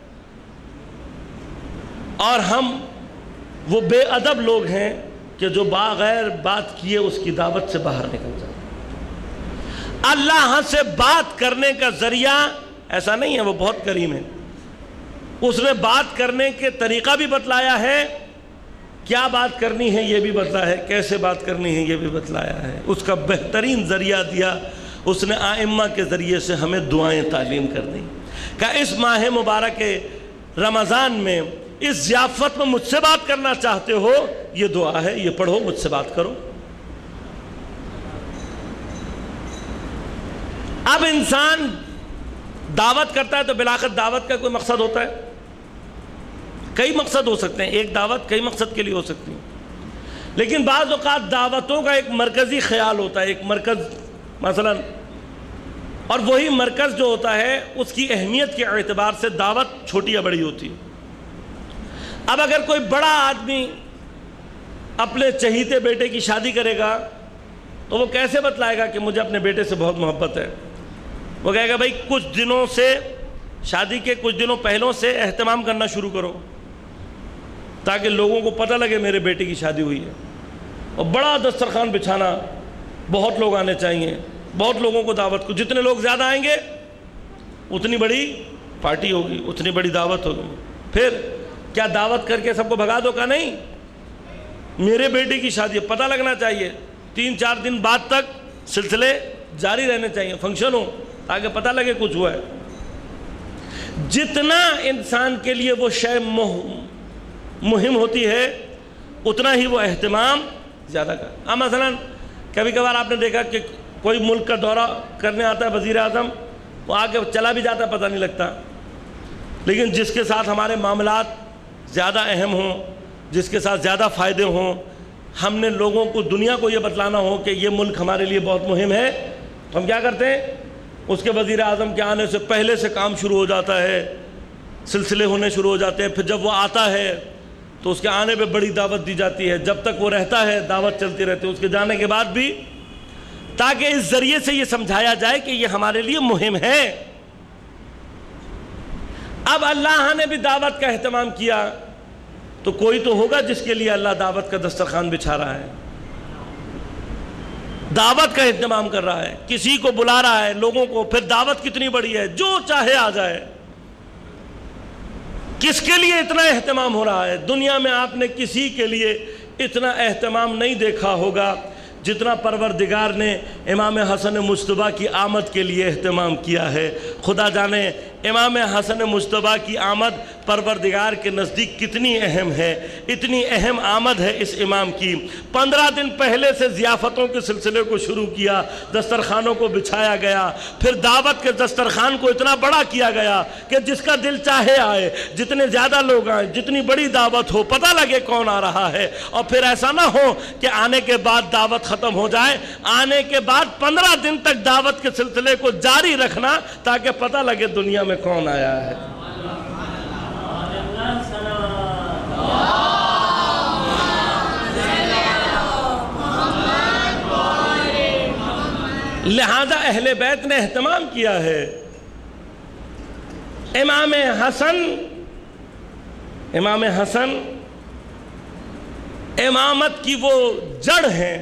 اور ہم وہ بے ادب لوگ ہیں کہ جو بغیر بات کیے اس کی دعوت سے باہر نکل جاتے. اللہ سے بات کرنے کا ذریعہ ایسا نہیں ہے، وہ بہت کریم ہے. اس نے بات کرنے کے طریقہ بھی بتلایا ہے، کیا بات کرنی ہے یہ بھی بتلایا ہے، کیسے بات کرنی ہے یہ بھی بتلایا ہے. اس کا بہترین ذریعہ دیا. اس نے آئمہ کے ذریعے سے ہمیں دعائیں تعلیم کر دیں کہ اس ماہ مبارک رمضان میں اس ضیافت میں مجھ سے بات کرنا چاہتے ہو، یہ دعا ہے، یہ پڑھو، مجھ سے بات کرو. اب انسان دعوت کرتا ہے تو بالآخر دعوت کا کوئی مقصد ہوتا ہے؟ کئی مقصد ہو سکتے ہیں، ایک دعوت کئی مقصد کے لیے ہو سکتی ہے. لیکن بعض اوقات دعوتوں کا ایک مرکزی خیال ہوتا ہے، ایک مرکز مثلا، اور وہی مرکز جو ہوتا ہے اس کی اہمیت کے اعتبار سے دعوت چھوٹی یا بڑی ہوتی ہے. اب اگر کوئی بڑا آدمی اپنے چہیتے بیٹے کی شادی کرے گا تو وہ کیسے بتلائے گا کہ مجھے اپنے بیٹے سے بہت محبت ہے؟ وہ کہے گا بھائی کچھ دنوں سے، شادی کے کچھ دنوں پہلوں سے اہتمام کرنا شروع کرو تاکہ لوگوں کو پتہ لگے میرے بیٹے کی شادی ہوئی ہے. اور بڑا دسترخوان بچھانا، بہت لوگ آنے چاہیے، بہت لوگوں کو دعوت کو، جتنے لوگ زیادہ آئیں گے اتنی بڑی پارٹی ہوگی، اتنی بڑی دعوت ہوگی. پھر کیا دعوت کر کے سب کو بھگا دو؟ کا نہیں، میرے بیٹے کی شادی پتہ لگنا چاہیے، 3-4 دن بعد تک سلسلے جاری رہنے چاہیے، فنکشن ہو تاکہ پتہ لگے کچھ ہوا ہے. جتنا انسان کے لیے وہ شے مہم ہوتی ہے اتنا ہی وہ اہتمام زیادہ کر. مثلا کبھی کبھار آپ نے دیکھا کہ کوئی ملک کا دورہ کرنے آتا ہے وزیر اعظم، وہ آگے چلا بھی جاتا ہے پتہ نہیں لگتا. لیکن جس کے ساتھ ہمارے معاملات زیادہ اہم ہوں، جس کے ساتھ زیادہ فائدے ہوں، ہم نے لوگوں کو، دنیا کو یہ بتلانا ہو کہ یہ ملک ہمارے لیے بہت مہم ہے، تو ہم کیا کرتے ہیں؟ اس کے وزیر اعظم کے آنے سے پہلے سے کام شروع ہو جاتا ہے، سلسلے ہونے شروع ہو جاتے ہیں. پھر جب وہ آتا ہے تو اس کے آنے پہ بڑی دعوت دی جاتی ہے. جب تک وہ رہتا ہے دعوت چلتی رہتی ہے، اس کے جانے کے بعد بھی، تاکہ اس ذریعے سے یہ سمجھایا جائے کہ یہ ہمارے لیے مہم ہے. اب اللہ نے بھی دعوت کا اہتمام کیا تو کوئی تو ہوگا جس کے لیے اللہ دعوت کا دسترخوان بچھا رہا ہے، دعوت کا اہتمام کر رہا ہے، کسی کو بلا رہا ہے لوگوں کو، پھر دعوت کتنی بڑی ہے، جو چاہے آ جائے۔ کس کے لیے اتنا اہتمام ہو رہا ہے؟ دنیا میں آپ نے کسی کے لیے اتنا اہتمام نہیں دیکھا ہوگا جتنا پروردگار نے امام حسن مجتبیٰ کی آمد کے لیے اہتمام کیا ہے۔ خدا جانے امام حسن مجتبیٰ کی آمد پروردگار کے نزدیک کتنی اہم ہے، اتنی اہم آمد ہے اس امام کی۔ 15 دن پہلے سے ضیافتوں کے سلسلے کو شروع کیا، دسترخوانوں کو بچھایا گیا، پھر دعوت کے دسترخوان کو اتنا بڑا کیا گیا کہ جس کا دل چاہے آئے، جتنے زیادہ لوگ آئیں، جتنی بڑی دعوت ہو، پتہ لگے کون آ رہا ہے۔ اور پھر ایسا نہ ہو کہ آنے کے بعد دعوت ختم ہو جائے، آنے کے بعد 15 دن تک دعوت کے سلسلے کو جاری رکھنا تاکہ پتہ لگے دنیا میں کون آیا ہے۔ لہذا اہل بیت نے اہتمام کیا ہے۔ امام حسن امامت کی وہ جڑ ہے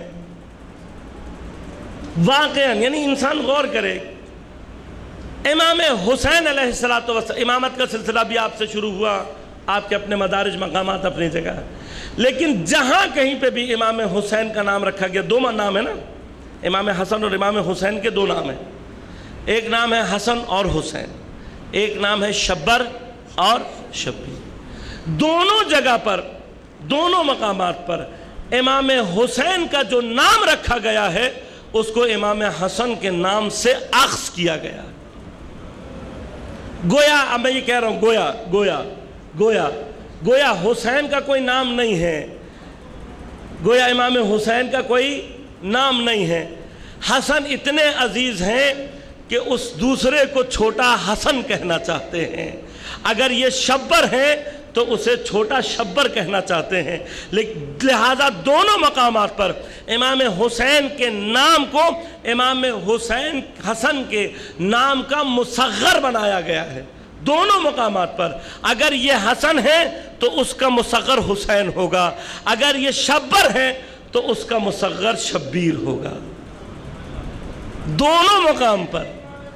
واقعاً، یعنی انسان غور کرے۔ امام حسین علیہ السلام امامت کا سلسلہ بھی آپ سے شروع ہوا، آپ کے اپنے مدارج مقامات اپنی جگہ، لیکن جہاں کہیں پہ بھی امام حسین کا نام رکھا گیا، دو نام ہے نا، امام حسن اور امام حسین کے دو نام ہیں، ایک نام ہے حسن اور حسین، ایک نام ہے شبر اور شبیر۔ دونوں جگہ پر، دونوں مقامات پر امام حسین کا جو نام رکھا گیا ہے اس کو امام حسن کے نام سے اخذ کیا گیا۔ گویا میں یہ کہہ رہا ہوں، گویا حسین کا کوئی نام نہیں ہے، گویا امام حسین کا کوئی نام نہیں ہے۔ حسن اتنے عزیز ہیں کہ اس دوسرے کو چھوٹا حسن کہنا چاہتے ہیں، اگر یہ شبر ہیں تو اسے چھوٹا شبر کہنا چاہتے ہیں، لہذا دونوں مقامات پر امام حسین کے نام کو امام حسین حسن کے نام کا مصغر بنایا گیا ہے۔ دونوں مقامات پر اگر یہ حسن ہے تو اس کا مصغر حسین ہوگا، اگر یہ شبر ہے تو اس کا مصغر شبیر ہوگا، دونوں مقام پر۔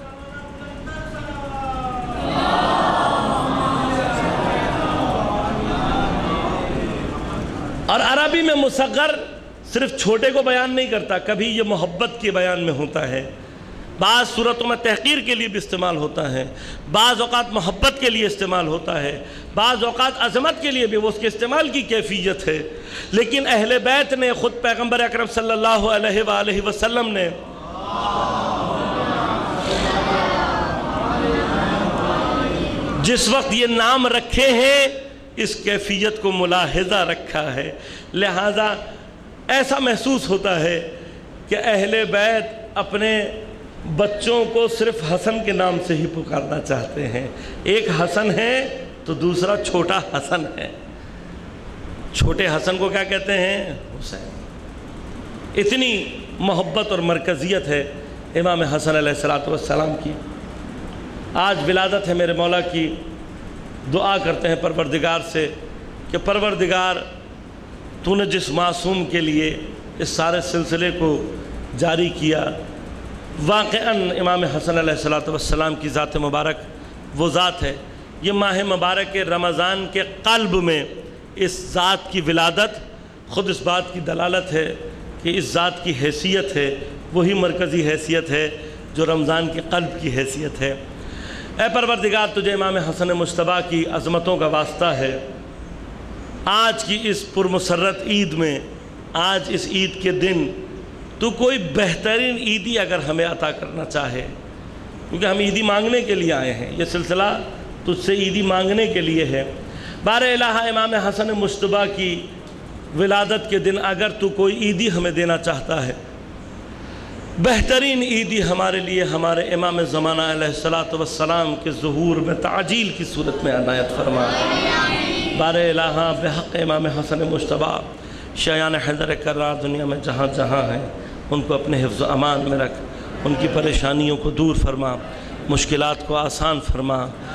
اور عربی میں مصغر صرف چھوٹے کو بیان نہیں کرتا، کبھی یہ محبت کے بیان میں ہوتا ہے، بعض صورتوں میں تحقیر کے لیے بھی استعمال ہوتا ہے، بعض اوقات محبت کے لیے استعمال ہوتا ہے، بعض اوقات عظمت کے لیے بھی، وہ اس کے استعمال کی کیفیت ہے۔ لیکن اہل بیت نے، خود پیغمبر اکرم صلی اللہ علیہ وآلہ وسلم نے جس وقت یہ نام رکھے ہیں اس کیفیت کو ملاحظہ رکھا ہے، لہذا ایسا محسوس ہوتا ہے کہ اہل بیت اپنے بچوں کو صرف حسن کے نام سے ہی پکارنا چاہتے ہیں۔ ایک حسن ہے تو دوسرا چھوٹا حسن ہے، چھوٹے حسن کو کیا کہتے ہیں؟ حسین۔ اتنی محبت اور مرکزیت ہے امام حسن علیہ السلام کی۔ آج ولادت ہے میرے مولا کی، دعا کرتے ہیں پروردگار سے کہ پروردگار تو نے جس معصوم کے لیے اس سارے سلسلے کو جاری کیا، واقعاً امام حسن علیہ السلام کی ذات مبارک وہ ذات ہے۔ یہ ماہ مبارک رمضان کے قلب میں اس ذات کی ولادت خود اس بات کی دلالت ہے کہ اس ذات کی حیثیت ہے، وہی مرکزی حیثیت ہے جو رمضان کے قلب کی حیثیت ہے۔ اے پروردگار تجھے امام حسن مجتبیٰ کی عظمتوں کا واسطہ ہے، آج کی اس پرمسرت عید میں، آج اس عید کے دن تو کوئی بہترین عیدی اگر ہمیں عطا کرنا چاہے، کیونکہ ہم عیدی مانگنے کے لیے آئے ہیں، یہ سلسلہ تجھ سے عیدی مانگنے کے لیے ہے۔ بار الہ امام حسن مجتبیٰ کی ولادت کے دن اگر تو کوئی عیدی ہمیں دینا چاہتا ہے، بہترین عیدی ہمارے لیے ہمارے امام زمانہ علیہ السلام کے ظہور میں تعجیل کی صورت میں عنایت فرما۔ بار الہ بحق امام حسن مجتبیٰ شایان حیدر کرار دنیا میں جہاں جہاں ہیں ان کو اپنے حفظ و امان میں رکھ، ان کی پریشانیوں کو دور فرما، مشکلات کو آسان فرما۔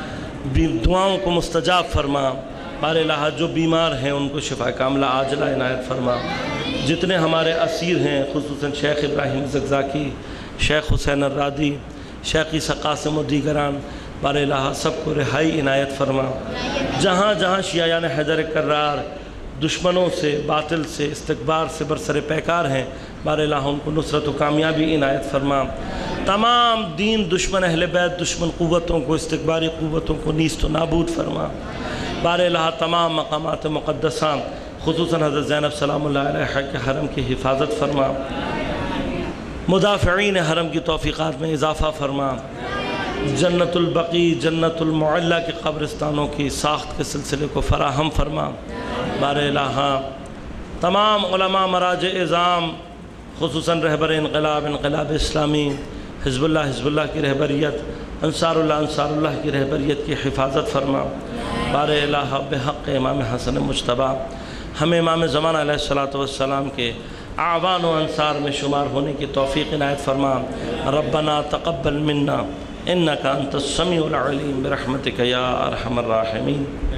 دعاؤں کو مستجاب فرما۔ بار الہ جو بیمار ہیں ان کو شفا کاملہ عاجلہ عنایت فرما۔ جتنے ہمارے اسیر ہیں خصوصاً شیخ ابراہیم زقزاقی، شیخ حسین الرادی، شیخ عیسیٰ قاسم و دیگران، بار الہ سب کو رہائی عنایت فرما۔ جہاں جہاں شیعیان حیدر کرار دشمنوں سے، باطل سے، استکبار سے برسر پیکار ہیں، بار الہ ان کو نصرت و کامیابی عنایت فرما۔ تمام دین دشمن اہل بیت دشمن قوتوں کو، استکباری قوتوں کو نیست و نابود فرما۔ بار الہ تمام مقامات مقدسہ خصوصاً حضرت زینب سلام اللہ علیہ کے حرم کی حفاظت فرما۔ مدافعین حرم کی توفیقات میں اضافہ فرما۔ جنت البقیع، جنت المعلیٰ کے قبرستانوں کی ساخت کے سلسلے کو فراہم فرما۔ بار الہ تمام علماء مراجع اعظام خصوصاً رہبر انقلاب اسلامی، حزب اللہ کی رہبریت، انصار اللہ کی رہبریت کی حفاظت فرما۔ بار الہ بحق امام حسن مجتبیٰ ہمیں امام زمان علیہ السلام کے اعوان و انصار میں شمار ہونے کی توفیق عنایت فرما۔ ربنا تقبل منا انک انت السمیع العلیم برحمتک یا ارحم الراحمین۔